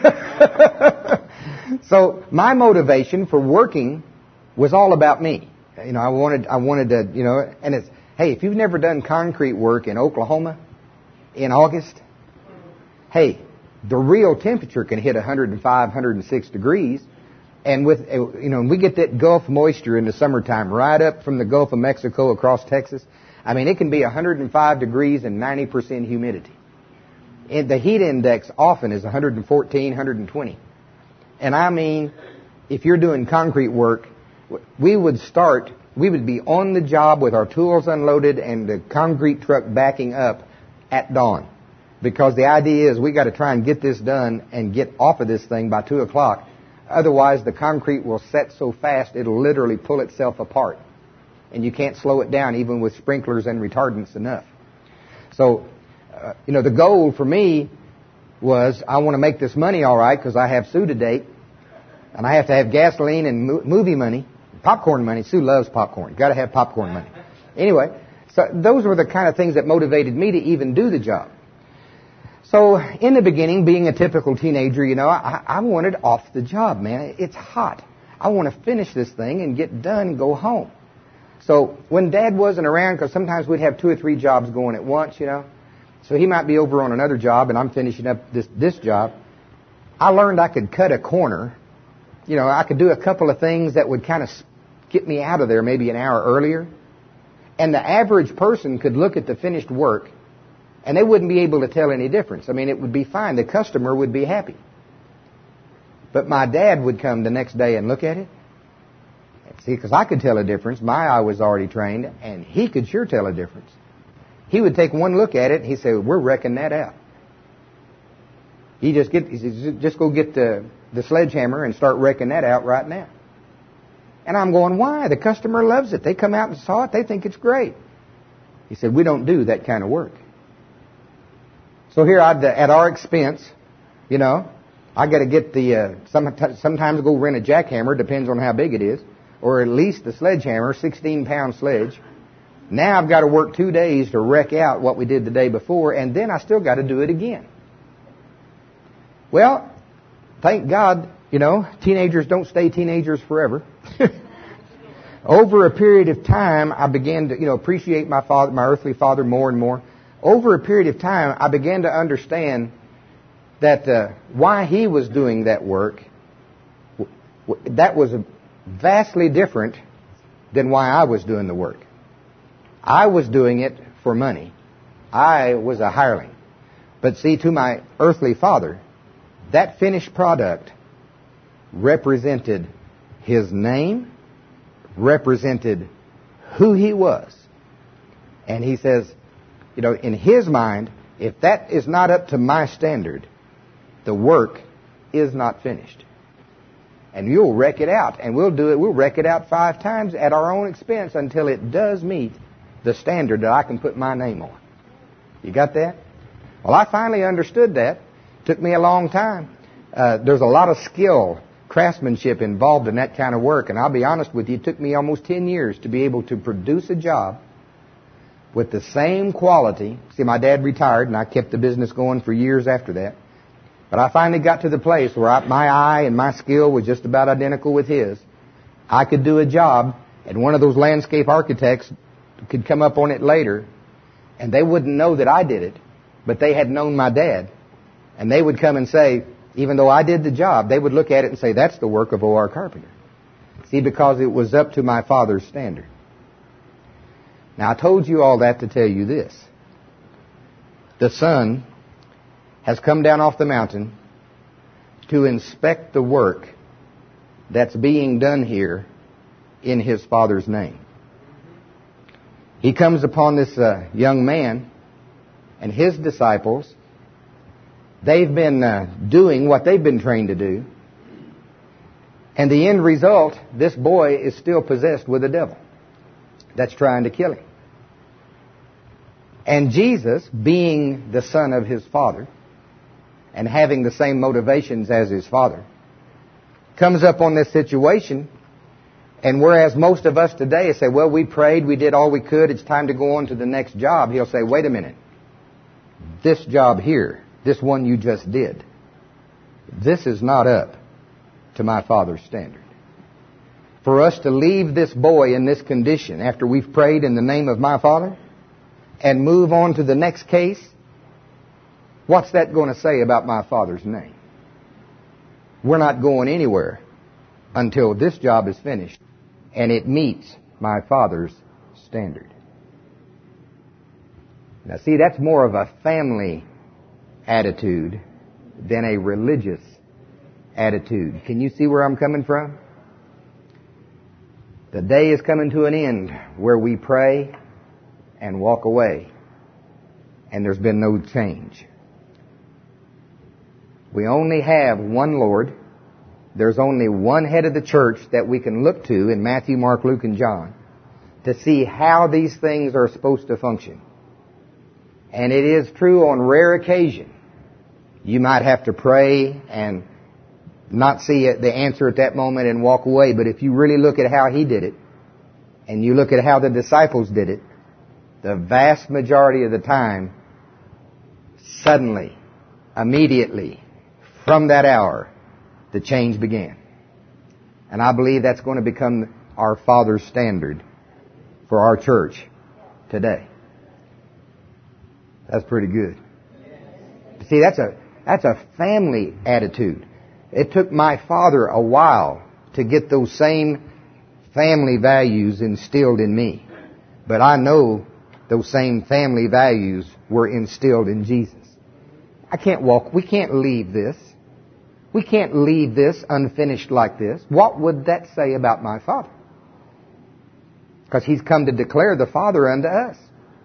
So my motivation for working was all about me. You know, I wanted I wanted to, you know, and it's, hey, if you've never done concrete work in Oklahoma in August, hey, the real temperature can hit one hundred five, one hundred six degrees. And with, you know, we get that Gulf moisture in the summertime right up from the Gulf of Mexico across Texas. I mean, it can be one hundred five degrees and ninety percent humidity. And the heat index often is one hundred fourteen, one hundred twenty. And I mean, if you're doing concrete work, we would start, we would be on the job with our tools unloaded and the concrete truck backing up at dawn. Because the idea is we got to try and get this done and get off of this thing by two o'clock. Otherwise, the concrete will set so fast it'll literally pull itself apart. And you can't slow it down even with sprinklers and retardants enough. So, uh, you know, the goal for me was I want to make this money all right because I have Sue to date. And I have to have gasoline and mo- movie money, popcorn money. Sue loves popcorn. You've got to have popcorn money. Anyway, so those were the kind of things that motivated me to even do the job. So in the beginning, being a typical teenager, you know, I, I wanted off the job, man. It's hot. I want to finish this thing and get done and go home. So when Dad wasn't around, because sometimes we'd have two or three jobs going at once, you know. So he might be over on another job and I'm finishing up this, this job. I learned I could cut a corner. You know, I could do a couple of things that would kind of get me out of there maybe an hour earlier. And the average person could look at the finished work and they wouldn't be able to tell any difference. I mean, it would be fine. The customer would be happy. But my dad would come the next day and look at it. See, because I could tell a difference. My eye was already trained, and he could sure tell a difference. He would take one look at it, and he'd say, we're wrecking that out. He just get, he said, just go get the, the sledgehammer and start wrecking that out right now. And I'm going, why? The customer loves it. They come out and saw it. They think it's great. He said, we don't do that kind of work. So here I'd, at our expense, you know, I got to get the, uh, some, sometimes go rent a jackhammer, depends on how big it is, or at least the sledgehammer, sixteen pound sledge. Now I've got to work two days to wreck out what we did the day before, and then I still got to do it again. Well, thank God, you know, teenagers don't stay teenagers forever. Over a period of time, I began to, you know, appreciate my father, my earthly father more and more. Over a period of time, I began to understand that uh, why he was doing that work, w- w- that was vastly different than why I was doing the work. I was doing it for money. I was a hireling. But see, to my earthly father, that finished product represented his name, represented who he was. And he says, you know, in his mind, if that is not up to my standard, the work is not finished. And you'll wreck it out. And we'll do it. We'll wreck it out five times at our own expense until it does meet the standard that I can put my name on. You got that? Well, I finally understood that. Took me a long time. Uh, there's a lot of skill, craftsmanship involved in that kind of work. And I'll be honest with you, it took me almost ten years to be able to produce a job with the same quality. See, my dad retired and I kept the business going for years after that. But I finally got to the place where I, my eye and my skill was just about identical with his. I could do a job, and one of those landscape architects could come up on it later, and they wouldn't know that I did it, but they had known my dad. And they would come and say, even though I did the job, they would look at it and say, that's the work of O R Carpenter. See, because it was up to my father's standard. Now, I told you all that to tell you this. The Son has come down off the mountain to inspect the work that's being done here in His Father's name. He comes upon this uh, young man and his disciples. They've been uh, doing what they've been trained to do. And the end result, this boy is still possessed with a devil that's trying to kill him. And Jesus, being the Son of His Father, and having the same motivations as His Father, comes up on this situation, and whereas most of us today say, well, we prayed, we did all we could, it's time to go on to the next job, He'll say, wait a minute. This job here, this one you just did, this is not up to my Father's standard. For us to leave this boy in this condition after we've prayed in the name of my Father and move on to the next case, what's that going to say about my Father's name? We're not going anywhere until this job is finished and it meets my Father's standard. Now see, that's more of a family attitude than a religious attitude. Can you see where I'm coming from? The day is coming to an end where we pray and walk away and there's been no change. We only have one Lord. There's only one head of the church that we can look to in Matthew, Mark, Luke, and John to see how these things are supposed to function. And it is true on rare occasion. You might have to pray and not see the answer at that moment and walk away. But if you really look at how he did it, and you look at how the disciples did it, the vast majority of the time, suddenly, immediately, from that hour, the change began. And I believe that's going to become our Father's standard for our church today. That's pretty good. See, that's a that's a family attitude. It took my father a while to get those same family values instilled in me. But I know those same family values were instilled in Jesus. I can't walk, we can't leave this. We can't leave this unfinished like this. What would that say about my Father? Because He's come to declare the Father unto us.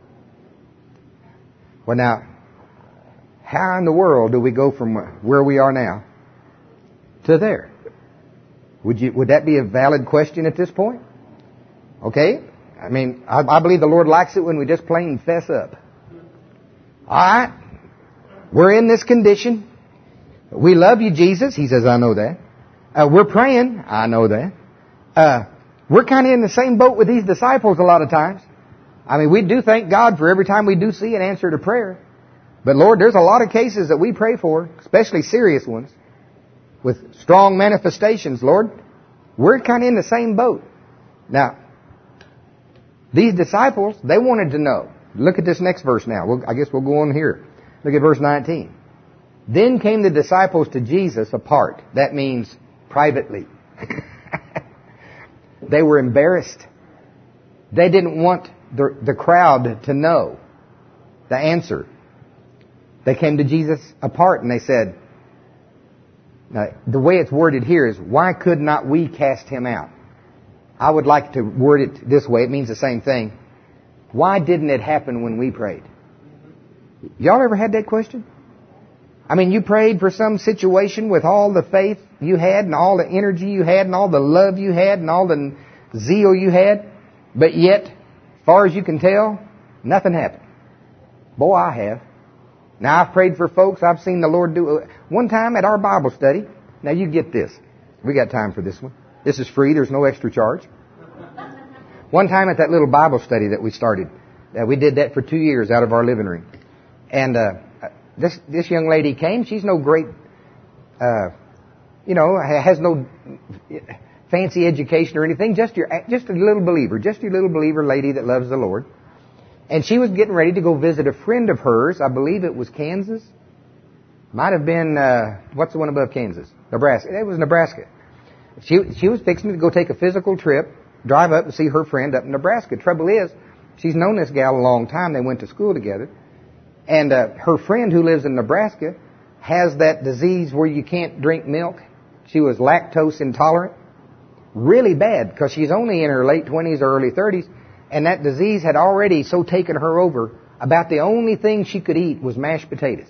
Well now, how in the world do we go from where we are now to there? Would you, would that be a valid question at this point? Okay? I mean, I, I believe the Lord likes it when we just plain fess up. Alright? We're in this condition. We love you, Jesus. He says, I know that. Uh, we're praying. I know that. Uh, we're kind of in the same boat with these disciples a lot of times. I mean, we do thank God for every time we do see an answer to prayer. But Lord, there's a lot of cases that we pray for, especially serious ones, with strong manifestations, Lord. We're kind of in the same boat. Now, these disciples, they wanted to know. Look at this next verse now. We'll, I guess we'll go on here. Look at verse nineteen. Then came the disciples to Jesus apart. That means privately. They were embarrassed. They didn't want the, the crowd to know the answer. They came to Jesus apart and they said, now, the way it's worded here is, why could not we cast him out? I would like to word it this way. It means the same thing. Why didn't it happen when we prayed? Y'all ever had that question? I mean, you prayed for some situation with all the faith you had and all the energy you had and all the love you had and all the zeal you had, but yet, as far as you can tell, nothing happened. Boy, I have. Now, I've prayed for folks. I've seen the Lord do it. One time at our Bible study, now you get this. We got time for this one. This is free. There's no extra charge. One time at that little Bible study that we started, uh, we did that for two years out of our living room. And uh, this this young lady came. She's no great, uh, you know, has no fancy education or anything. Just your, just a little believer. Just your little believer lady that loves the Lord. And she was getting ready to go visit a friend of hers. I believe it was Kansas. Might have been, uh, what's the one above Kansas? Nebraska. It was Nebraska. She she was fixing to go take a physical trip, drive up and see her friend up in Nebraska. Trouble is, she's known this gal a long time. They went to school together. And uh, her friend who lives in Nebraska has that disease where you can't drink milk. She was lactose intolerant. Really bad, because she's only in her late twenties or early thirties. And that disease had already so taken her over, about the only thing she could eat was mashed potatoes.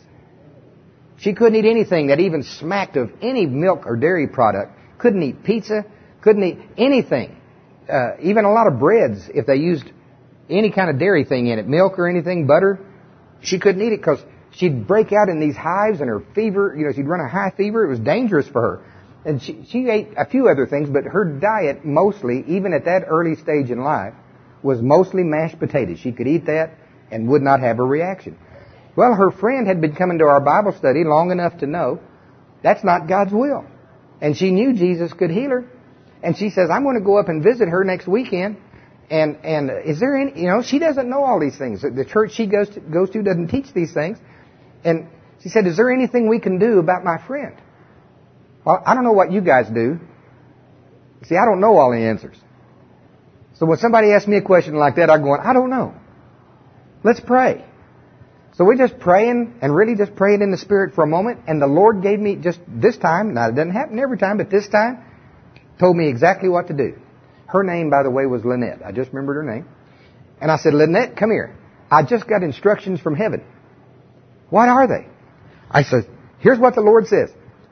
She couldn't eat anything that even smacked of any milk or dairy product. Couldn't eat pizza. Couldn't eat anything. Uh, even a lot of breads, if they used any kind of dairy thing in it, milk or anything, butter, she couldn't eat it because she'd break out in these hives and her fever, you know, she'd run a high fever. It was dangerous for her. And she, she ate a few other things, but her diet mostly, even at that early stage in life, was mostly mashed potatoes. She could eat that and would not have a reaction. Well, her friend had been coming to our Bible study long enough to know that's not God's will. And she knew Jesus could heal her. And she says, I'm going to go up and visit her next weekend. And and is there any, you know, she doesn't know all these things. The church she goes to, goes to doesn't teach these things. And she said, is there anything we can do about my friend? Well, I don't know what you guys do. See, I don't know all the answers. So when somebody asks me a question like that, I'm going, I don't know. Let's pray. So we're just praying and really just praying in the Spirit for a moment. And the Lord gave me just this time, now it doesn't happen every time, but this time, told me exactly what to do. Her name, by the way, was Lynette. I just remembered her name. And I said, Lynette, come here. I just got instructions from heaven. What are they? I said, here's what the Lord says.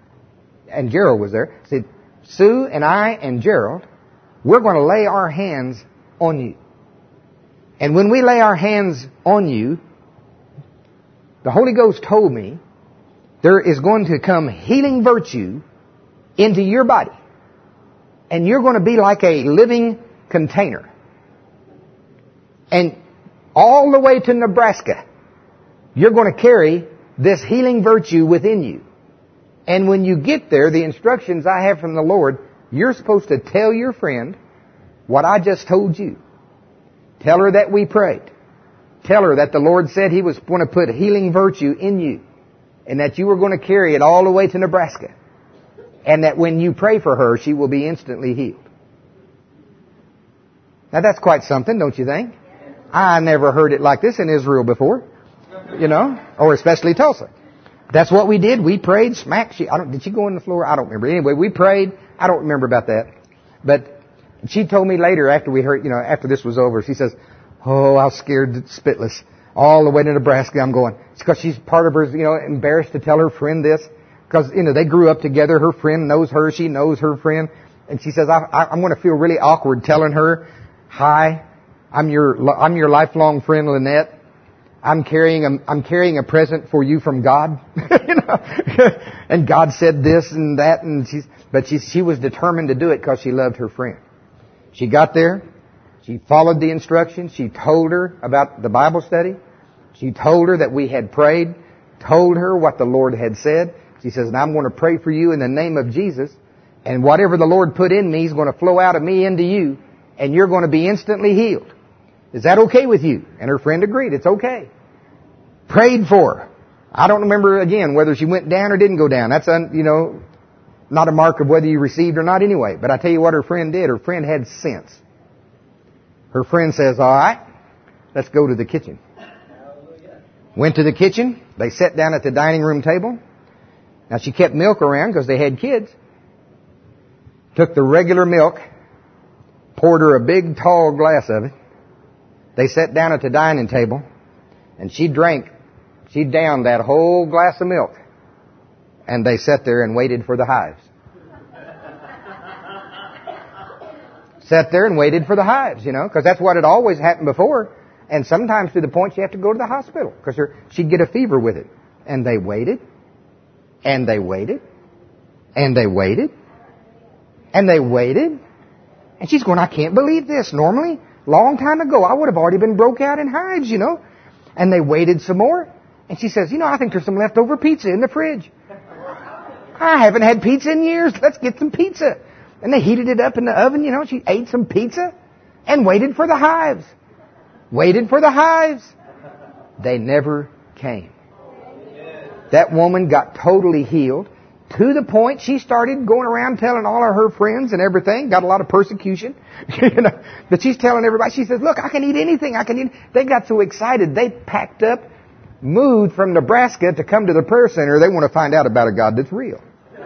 And Gerald was there. He said, Sue and I and Gerald, we're going to lay our hands on you. And when we lay our hands on you, the Holy Ghost told me there is going to come healing virtue into your body. And you're going to be like a living container. And all the way to Nebraska, you're going to carry this healing virtue within you. And when you get there, the instructions I have from the Lord, you're supposed to tell your friend what I just told you. Tell her that we prayed. Tell her that the Lord said He was going to put healing virtue in you. And that you were going to carry it all the way to Nebraska. And that when you pray for her, she will be instantly healed. Now that's quite something, don't you think? I never heard it like this in Israel before. You know, or especially Tulsa. That's what we did. We prayed, smack. She, I don't, did she go on the floor? I don't remember. Anyway, we prayed. I don't remember about that. But she told me later after we heard, you know, after this was over, she says, oh, I was scared spitless. All the way to Nebraska, I'm going. It's because she's part of her, you know, embarrassed to tell her friend this. Because, you know, they grew up together. Her friend knows her. She knows her friend. And she says, I, I, I'm going to feel really awkward telling her, hi, I'm your, I'm your lifelong friend, Lynette. I'm carrying a, I'm carrying a present for you from God. You know? And God said this and that. And she's, but she, she was determined to do it because she loved her friend. She got there. She followed the instructions. She told her about the Bible study. She told her that we had prayed. Told her what the Lord had said. She says, and I'm going to pray for you in the name of Jesus. And whatever the Lord put in me is going to flow out of me into you. And you're going to be instantly healed. Is that okay with you? And her friend agreed. It's okay. Prayed for her. I don't remember, again, whether she went down or didn't go down. That's, un, you know, not a mark of whether you received or not anyway. But I tell you what her friend did. Her friend had sense. Her friend says, all right, let's go to the kitchen. Went to the kitchen. They sat down at the dining room table. Now, she kept milk around because they had kids. Took the regular milk. Poured her a big, tall glass of it. They sat down at the dining table. And she drank. She downed that whole glass of milk. And they sat there and waited for the hives. Sat there and waited for the hives, you know, because that's what had always happened before. And sometimes to the point you have to go to the hospital because she'd get a fever with it. And they waited. And they waited. And they waited. And they waited. And she's going, I can't believe this. Normally, long time ago, I would have already been broke out in hives, you know. And they waited some more. And she says, you know, I think there's some leftover pizza in the fridge. I haven't had pizza in years. Let's get some pizza. And they heated it up in the oven, you know. She ate some pizza and waited for the hives. Waited for the hives. They never came. That woman got totally healed to the point she started going around telling all of her friends and everything. Got a lot of persecution. You know, but she's telling everybody. She says, look, I can eat anything. I can eat. They got so excited. They packed up, moved from Nebraska to come to the prayer center. They want to find out about a God that's real.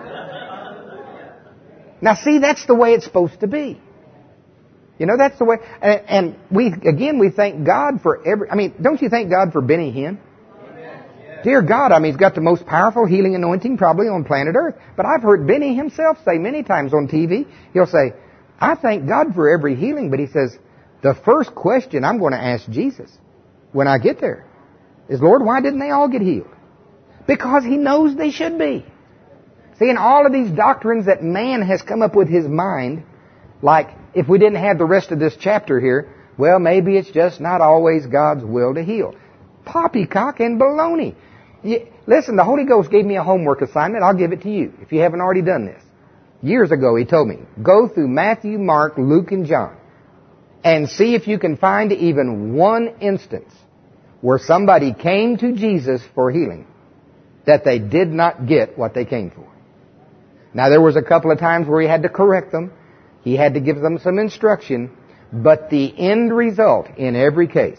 Now, see, that's the way it's supposed to be. You know, that's the way. And, and we, again, we thank God for every, I mean, don't you thank God for Benny Hinn? Yeah. Dear God, I mean, he's got the most powerful healing anointing probably on planet Earth. But I've heard Benny himself say many times on T V, he'll say, I thank God for every healing, but he says, the first question I'm going to ask Jesus when I get there is, Lord, why didn't they all get healed? Because he knows they should be. See, in all of these doctrines that man has come up with his mind, like if we didn't have the rest of this chapter here, well, maybe it's just not always God's will to heal. Poppycock and baloney. You, listen, the Holy Ghost gave me a homework assignment. I'll give it to you if you haven't already done this. Years ago, he told me, go through Matthew, Mark, Luke, and John and see if you can find even one instance where somebody came to Jesus for healing that they did not get what they came for. Now, there was a couple of times where he had to correct them. He had to give them some instruction. But the end result in every case,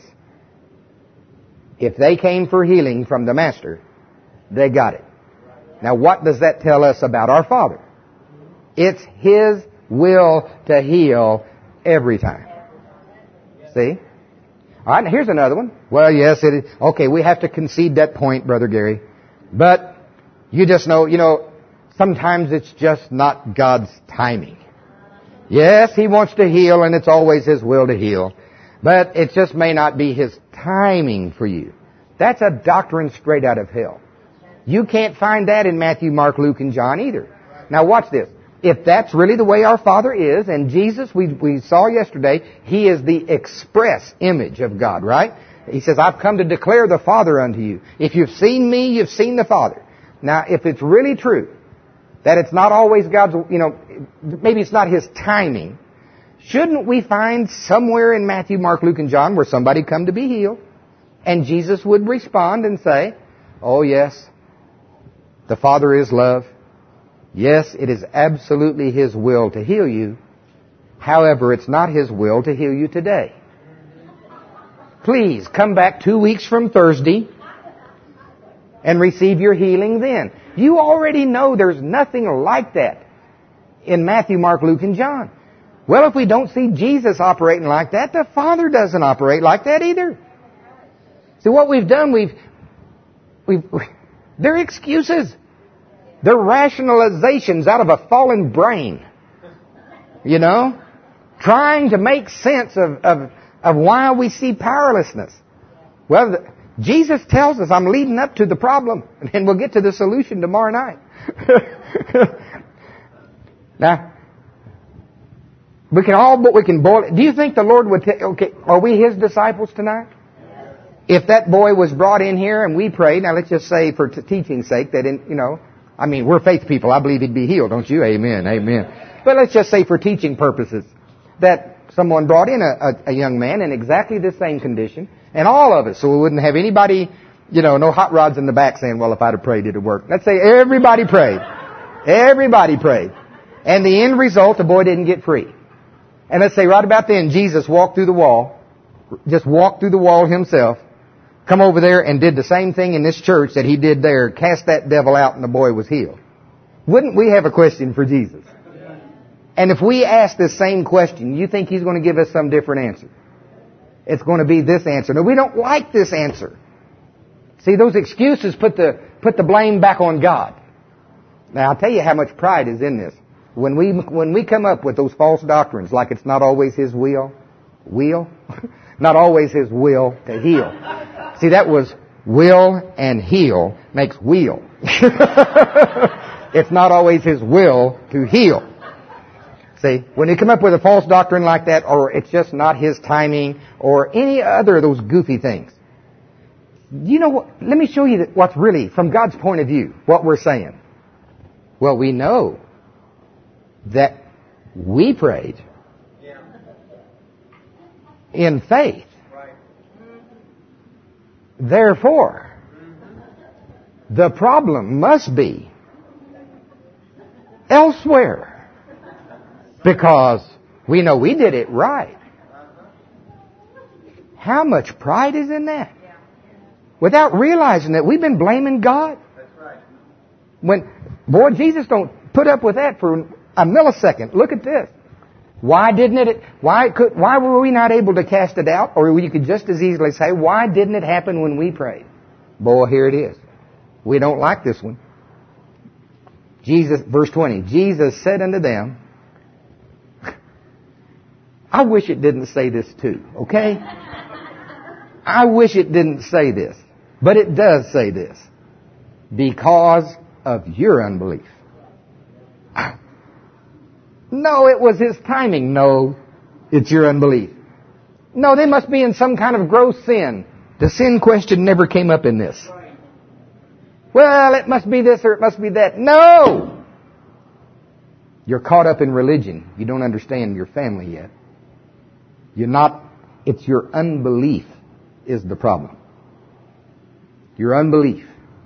if they came for healing from the Master, they got it. Now, what does that tell us about our Father? It's His will to heal every time. See? All right, now here's another one. Well, yes, it is. Okay, we have to concede that point, Brother Gary. But you just know, you know, sometimes it's just not God's timing. Yes, He wants to heal, and it's always His will to heal. But it just may not be His timing for you. That's a doctrine straight out of hell. You can't find that in Matthew, Mark, Luke, and John either. Now watch this. If that's really the way our Father is, and Jesus, we, we saw yesterday, He is the express image of God, right? He says, I've come to declare the Father unto you. If you've seen me, you've seen the Father. Now, if it's really true that it's not always God's, you know, maybe it's not His timing, shouldn't we find somewhere in Matthew, Mark, Luke, and John where somebody come to be healed, and Jesus would respond and say, oh yes, the Father is love. Yes, it is absolutely His will to heal you. However, it's not His will to heal you today. Please come back two weeks from Thursday and receive your healing then. You already know there's nothing like that in Matthew, Mark, Luke, and John. Well, if we don't see Jesus operating like that, the Father doesn't operate like that either. See, what we've done, we've, we've, they're excuses. They're rationalizations out of a fallen brain. You know? Trying to make sense of, of, of why we see powerlessness. Well, the, Jesus tells us, I'm leading up to the problem, and we'll get to the solution tomorrow night. Now, we can all, but we can boil it. Do you think the Lord would take, okay, are we His disciples tonight? If that boy was brought in here and we prayed, now let's just say for t- teaching's sake that, in, you know, I mean, we're faith people. I believe he'd be healed, don't you? Amen, amen. But let's just say for teaching purposes that someone brought in a, a, a young man in exactly the same condition, and all of us, so we wouldn't have anybody, you know, no hot rods in the back saying, well, if I'd have prayed, it'd work. Let's say everybody prayed. Everybody prayed. And the end result, the boy didn't get free. And let's say right about then, Jesus walked through the wall, just walked through the wall Himself, come over there and did the same thing in this church that He did there, cast that devil out, and the boy was healed. Wouldn't we have a question for Jesus? And if we ask this same question, you think He's going to give us some different answer? It's going to be this answer. No, we don't like this answer. See, those excuses put the, put the blame back on God. Now, I'll tell you how much pride is in this. When we, when we come up with those false doctrines, like it's not always His will, will? Not always His will to heal. See, that was will and heal makes wheel. It's not always His will to heal. See, when you come up with a false doctrine like that, or it's just not His timing, or any other of those goofy things, you know what? Let me show you what's really, from God's point of view, what we're saying. Well, we know that we prayed in faith. Therefore, the problem must be elsewhere. Because we know we did it right. How much pride is in that? Without realizing that we've been blaming God. When, boy, Jesus don't put up with that for a millisecond. Look at this. Why didn't it, why could, why were we not able to cast it out? Or you could just as easily say, why didn't it happen when we prayed? Boy, here it is. We don't like this one. Jesus, verse twenty, Jesus said unto them, I wish it didn't say this too, okay? I wish it didn't say this. But it does say this. Because of your unbelief. No, it was His timing. No, it's your unbelief. No, they must be in some kind of gross sin. The sin question never came up in this. Well, it must be this or it must be that. No! You're caught up in religion. You don't understand your family yet. You're not, it's your unbelief is the problem. Your unbelief.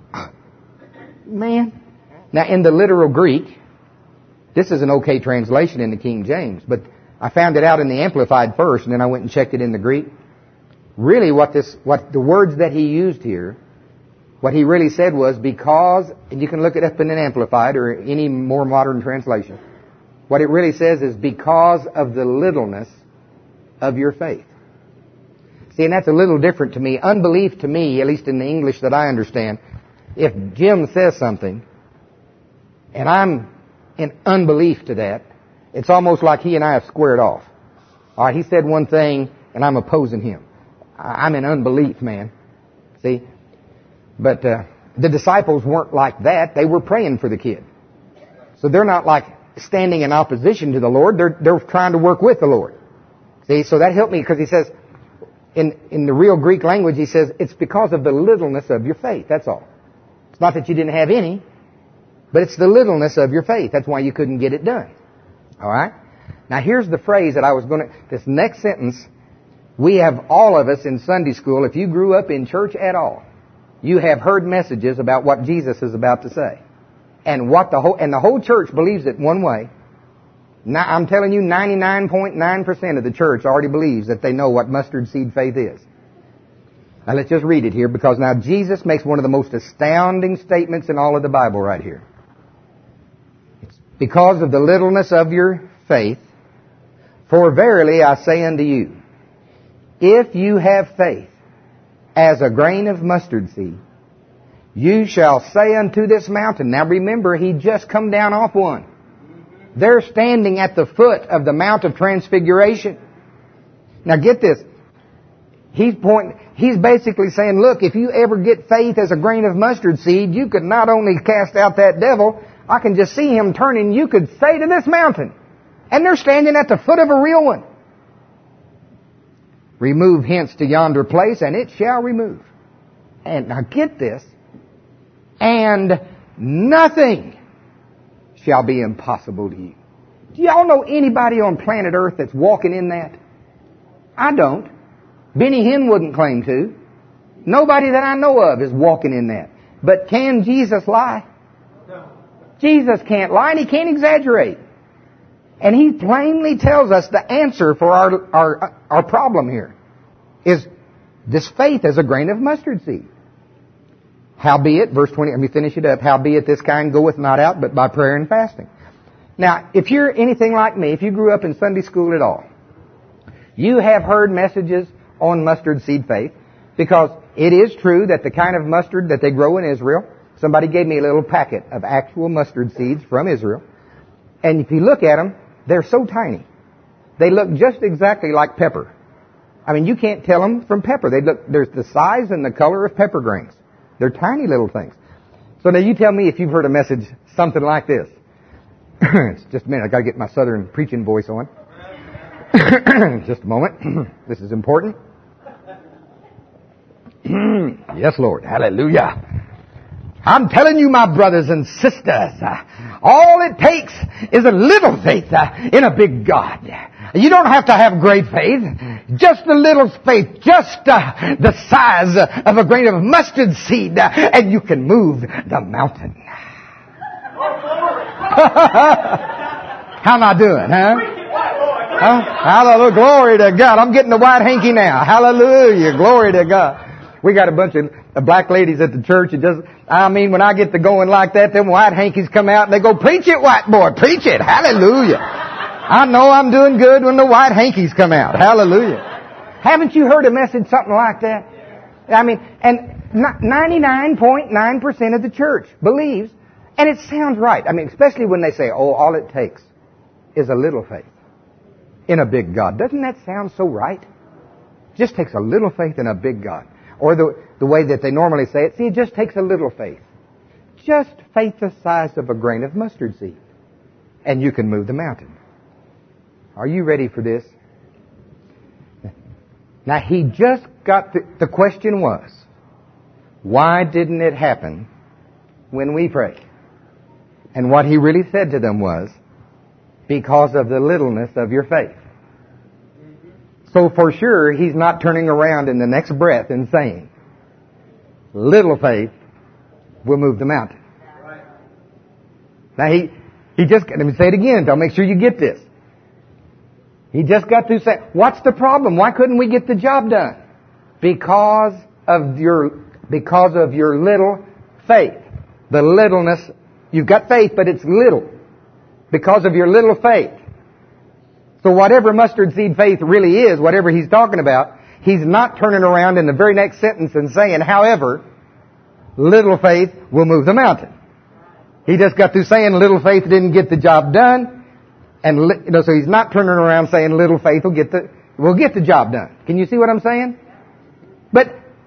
Man. Now, in the literal Greek, this is an okay translation in the King James, but I found it out in the Amplified first, and then I went and checked it in the Greek. Really, what this, what the words that he used here, what he really said was because, and you can look it up in an Amplified or any more modern translation. What it really says is because of the littleness of your faith. See, and that's a little different to me. Unbelief to me, at least in the English that I understand, if Jim says something, and I'm in unbelief to that, it's almost like he and I have squared off. All right, he said one thing, and I'm opposing him. I'm in unbelief, man. See, But uh, the disciples weren't like that. They were praying for the kid. So they're not like standing in opposition to the Lord. They're, they're trying to work with the Lord. See, so that helped me because he says, in, in the real Greek language, he says, it's because of the littleness of your faith. That's all. It's not that you didn't have any, but it's the littleness of your faith. That's why you couldn't get it done. All right? Now here's the phrase that I was going to, this next sentence, we have all of us in Sunday school, if you grew up in church at all, you have heard messages about what Jesus is about to say. And what the whole, and the whole church believes it one way. Now, I'm telling you, ninety-nine point nine percent of the church already believes that they know what mustard seed faith is. Now let's just read it here, because now Jesus makes one of the most astounding statements in all of the Bible right here. It's because of the littleness of your faith, for verily I say unto you, if you have faith as a grain of mustard seed, you shall say unto this mountain. Now remember, he just come down off one. They're standing at the foot of the Mount of Transfiguration. Now get this. He's point, he's basically saying, look, if you ever get faith as a grain of mustard seed, you could not only cast out that devil, I can just see him turning, you could say to this mountain. And they're standing at the foot of a real one. Remove hence to yonder place, and it shall remove. And now get this. And nothing shall be impossible to you. Do y'all know anybody on planet Earth that's walking in that? I don't. Benny Hinn wouldn't claim to. Nobody that I know of is walking in that. But can Jesus lie? No. Jesus can't lie, and he can't exaggerate. And he plainly tells us the answer for our, our, our problem here is this faith as a grain of mustard seed. Howbeit, verse twenty, let me finish it up. Howbeit this kind goeth not out but by prayer and fasting. Now, if you're anything like me, if you grew up in Sunday school at all, you have heard messages on mustard seed faith, because it is true that the kind of mustard that they grow in Israel, somebody gave me a little packet of actual mustard seeds from Israel, and if you look at them, they're so tiny. They look just exactly like pepper. I mean, you can't tell them from pepper. They look, there's the size and the color of pepper grains. They're tiny little things. So now you tell me if you've heard a message something like this. It's just a minute. I've got to get my southern preaching voice on. Just a moment. This is important. Yes, Lord. Hallelujah. I'm telling you, my brothers and sisters, uh, all it takes is a little faith uh, in a big God. You don't have to have great faith. Just a little faith, just uh, the size uh, of a grain of mustard seed, uh, and you can move the mountain. How am I doing, huh? Huh? Hallelujah. Glory to God. I'm getting the white hanky now. Hallelujah. Glory to God. We got a bunch of black ladies at the church. It just, I mean, when I get to going like that, them white hankies come out and they go, preach it, white boy, preach it. Hallelujah. I know I'm doing good when the white hankies come out. Hallelujah. Haven't you heard a message something like that? I mean, and ninety-nine point nine percent of the church believes, and it sounds right. I mean, especially when they say, oh, all it takes is a little faith in a big God. Doesn't that sound so right? It just takes a little faith in a big God. Or the, the way that they normally say it, see, it just takes a little faith. Just faith the size of a grain of mustard seed. And you can move the mountain. Are you ready for this? Now, he just got the, the question was, why didn't it happen when we pray? And what he really said to them was, because of the littleness of your faith. So for sure, he's not turning around in the next breath and saying, little faith will move the mountain. Now he, he just, let me say it again, don't make sure you get this. He just got through saying, what's the problem? Why couldn't we get the job done? Because of your, because of your little faith. The littleness, you've got faith, but it's little. Because of your little faith. So whatever mustard seed faith really is, whatever he's talking about, he's not turning around in the very next sentence and saying, however, little faith will move the mountain. He just got through saying little faith didn't get the job done. And, you know, so he's not turning around saying little faith will get the, will get the job done. Can you see what I'm saying? But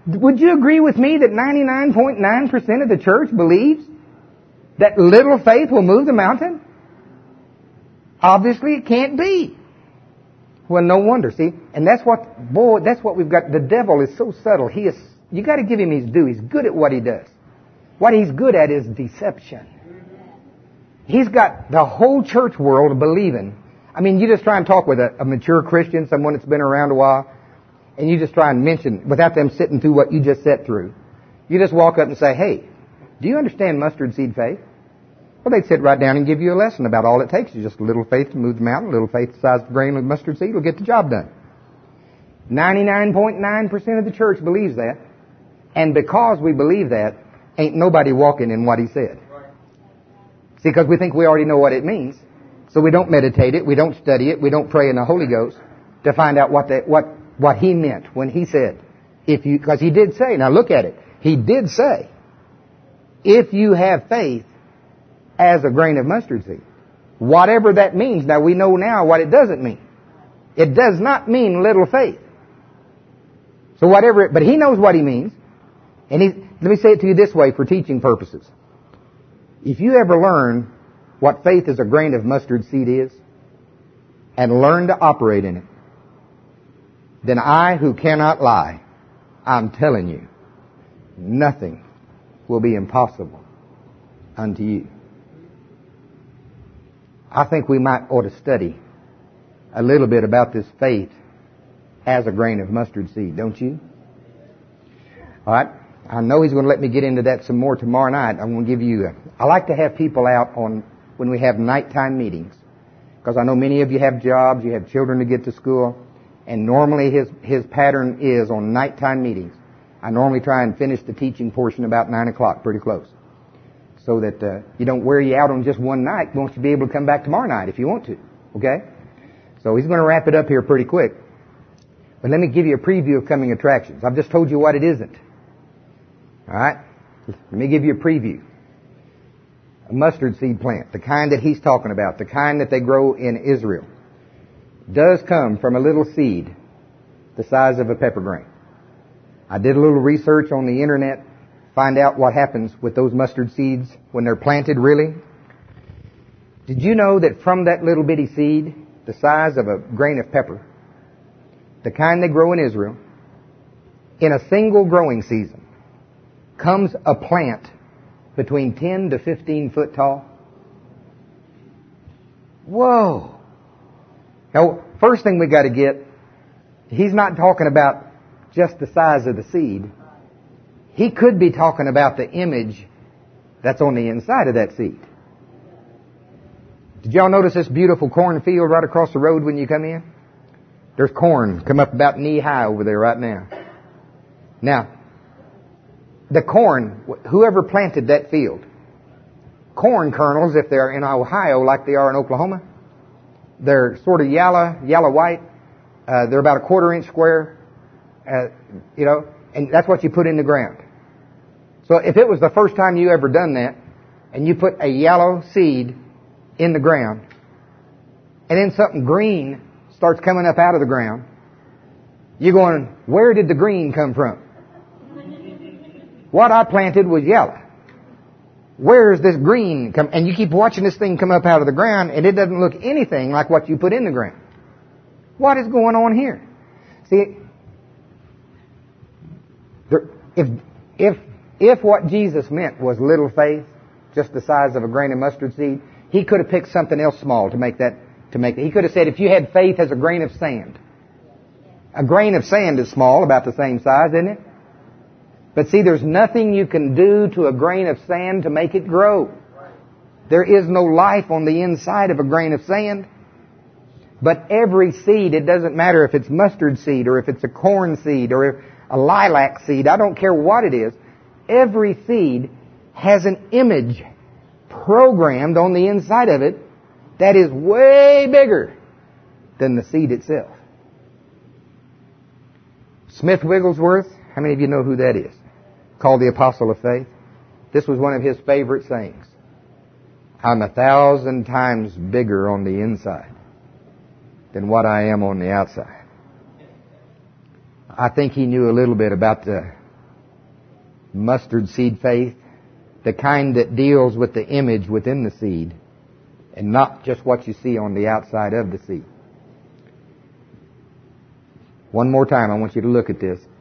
Would you agree with me that ninety-nine point nine percent of the church believes that little faith will move the mountain? Obviously it can't be. Well, no wonder, see? And that's what, boy, that's what we've got. The devil is so subtle. He is, you got to give him his due. He's good at what he does. What he's good at is deception. He's got the whole church world believing. I mean, you just try and talk with a, a mature Christian, someone that's been around a while, and you just try and mention, without them sitting through what you just sat through, you just walk up and say, hey, do you understand mustard seed faith? Well, they'd sit right down and give you a lesson about all it takes is just a little faith to move the mountain, a little faith the size of a grain of mustard seed will get the job done. ninety-nine point nine percent of the church believes that. And because we believe that, ain't nobody walking in what he said. See, because we think we already know what it means. So we don't meditate it, we don't study it, we don't pray in the Holy Ghost to find out what the, what what he meant when he said, if you, because he did say, now look at it, he did say, if you have faith as a grain of mustard seed. Whatever that means. Now we know now what it doesn't mean. It does not mean little faith. So whatever it, but he knows what he means. And he, let me say it to you this way for teaching purposes. If you ever learn what faith as a grain of mustard seed is, and learn to operate in it, then I, who cannot lie, I'm telling you, nothing will be impossible unto you. I think we might ought to study a little bit about this faith as a grain of mustard seed, don't you? All right. I know he's going to let me get into that some more tomorrow night. I'm going to give you, a, I like to have people out on when we have nighttime meetings, because I know many of you have jobs, you have children to get to school, and normally his, his pattern is on nighttime meetings. I normally try and finish the teaching portion about nine o'clock, pretty close, so that uh, you don't wear you out on just one night. Won't you be able to come back tomorrow night if you want to? Okay? So he's going to wrap it up here pretty quick. But let me give you a preview of coming attractions. I've just told you what it isn't. All right? Let me give you a preview. A mustard seed plant, the kind that he's talking about, the kind that they grow in Israel, does come from a little seed the size of a pepper grain. I did a little research on the internet, find out what happens with those mustard seeds when they're planted really. Did you know that from that little bitty seed, the size of a grain of pepper, the kind they grow in Israel, in a single growing season, comes a plant between ten to fifteen foot tall? Whoa! Now, first thing we got to get, he's not talking about just the size of the seed. He could be talking about the image that's on the inside of that seed. Did y'all notice this beautiful cornfield right across the road when you come in? There's corn come up about knee high over there right now. Now, the corn, whoever planted that field, corn kernels, if they're in Ohio like they are in Oklahoma, they're sort of yellow, yellow-white. Uh, they're about a quarter inch square, uh, you know, and that's what you put in the ground. So if it was the first time you ever done that, and you put a yellow seed in the ground, and then something green starts coming up out of the ground, you're going, where did the green come from? What I planted was yellow. Where's this green come? And you keep watching this thing come up out of the ground, and it doesn't look anything like what you put in the ground. What is going on here? See, there, if if if what Jesus meant was little faith, just the size of a grain of mustard seed, he could have picked something else small to make that to make it. He could have said, if you had faith as a grain of sand. A grain of sand is small, about the same size, isn't it? But see, there's nothing you can do to a grain of sand to make it grow. There is no life on the inside of a grain of sand. But every seed, it doesn't matter if it's mustard seed or if it's a corn seed or if a lilac seed, I don't care what it is. Every seed has an image programmed on the inside of it that is way bigger than the seed itself. Smith Wigglesworth, how many of you know who that is? Called the Apostle of Faith. This was one of his favorite sayings. I'm a thousand times bigger on the inside than what I am on the outside. I think he knew a little bit about the mustard seed faith, the kind that deals with the image within the seed and not just what you see on the outside of the seed. One more time, I want you to look at this.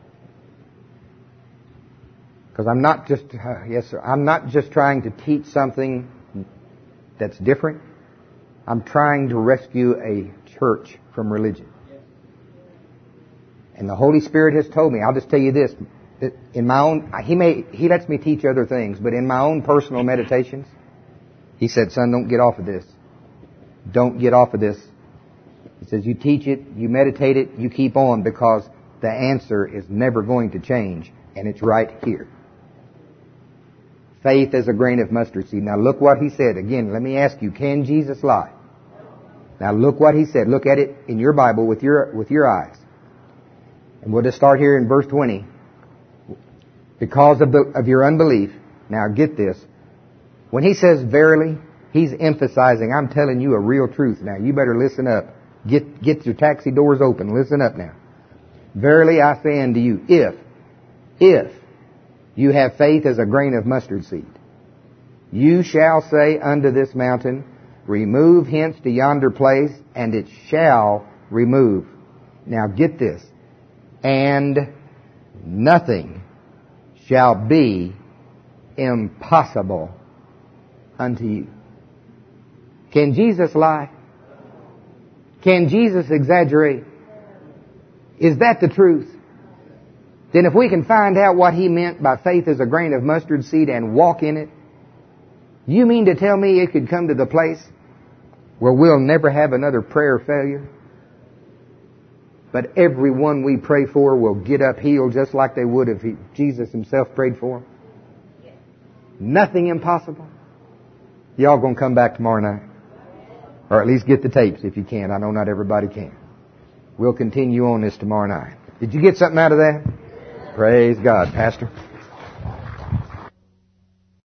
Because I'm not just, uh, yes sir, I'm not just trying to teach something that's different. I'm trying to rescue a church from religion. And the Holy Spirit has told me, I'll just tell you this, that in my own, he may, he lets me teach other things, but in my own personal meditations, he said, son, don't get off of this. Don't get off of this. He says, you teach it, you meditate it, you keep on, because the answer is never going to change, and it's right here. Faith as a grain of mustard seed. Now look what he said. Again, let me ask you, can Jesus lie? Now look what he said. Look at it in your Bible with your, with your eyes. And we'll just start here in verse twenty. Because of the, of your unbelief. Now get this. When he says verily, he's emphasizing, I'm telling you a real truth now. You better listen up. Get, get your taxi doors open. Listen up now. Verily I say unto you, if, if you have faith as a grain of mustard seed, you shall say unto this mountain, remove hence to yonder place, and it shall remove. Now get this. And nothing shall be impossible unto you. Can Jesus lie? Can Jesus exaggerate? Is that the truth? Then if we can find out what he meant by faith as a grain of mustard seed and walk in it, you mean to tell me it could come to the place where we'll never have another prayer failure? But everyone we pray for will get up healed just like they would if he, Jesus himself prayed for them? Nothing impossible? Y'all gonna come back tomorrow night? Or at least get the tapes if you can. I know not everybody can. We'll continue on this tomorrow night. Did you get something out of that? Praise God, Pastor.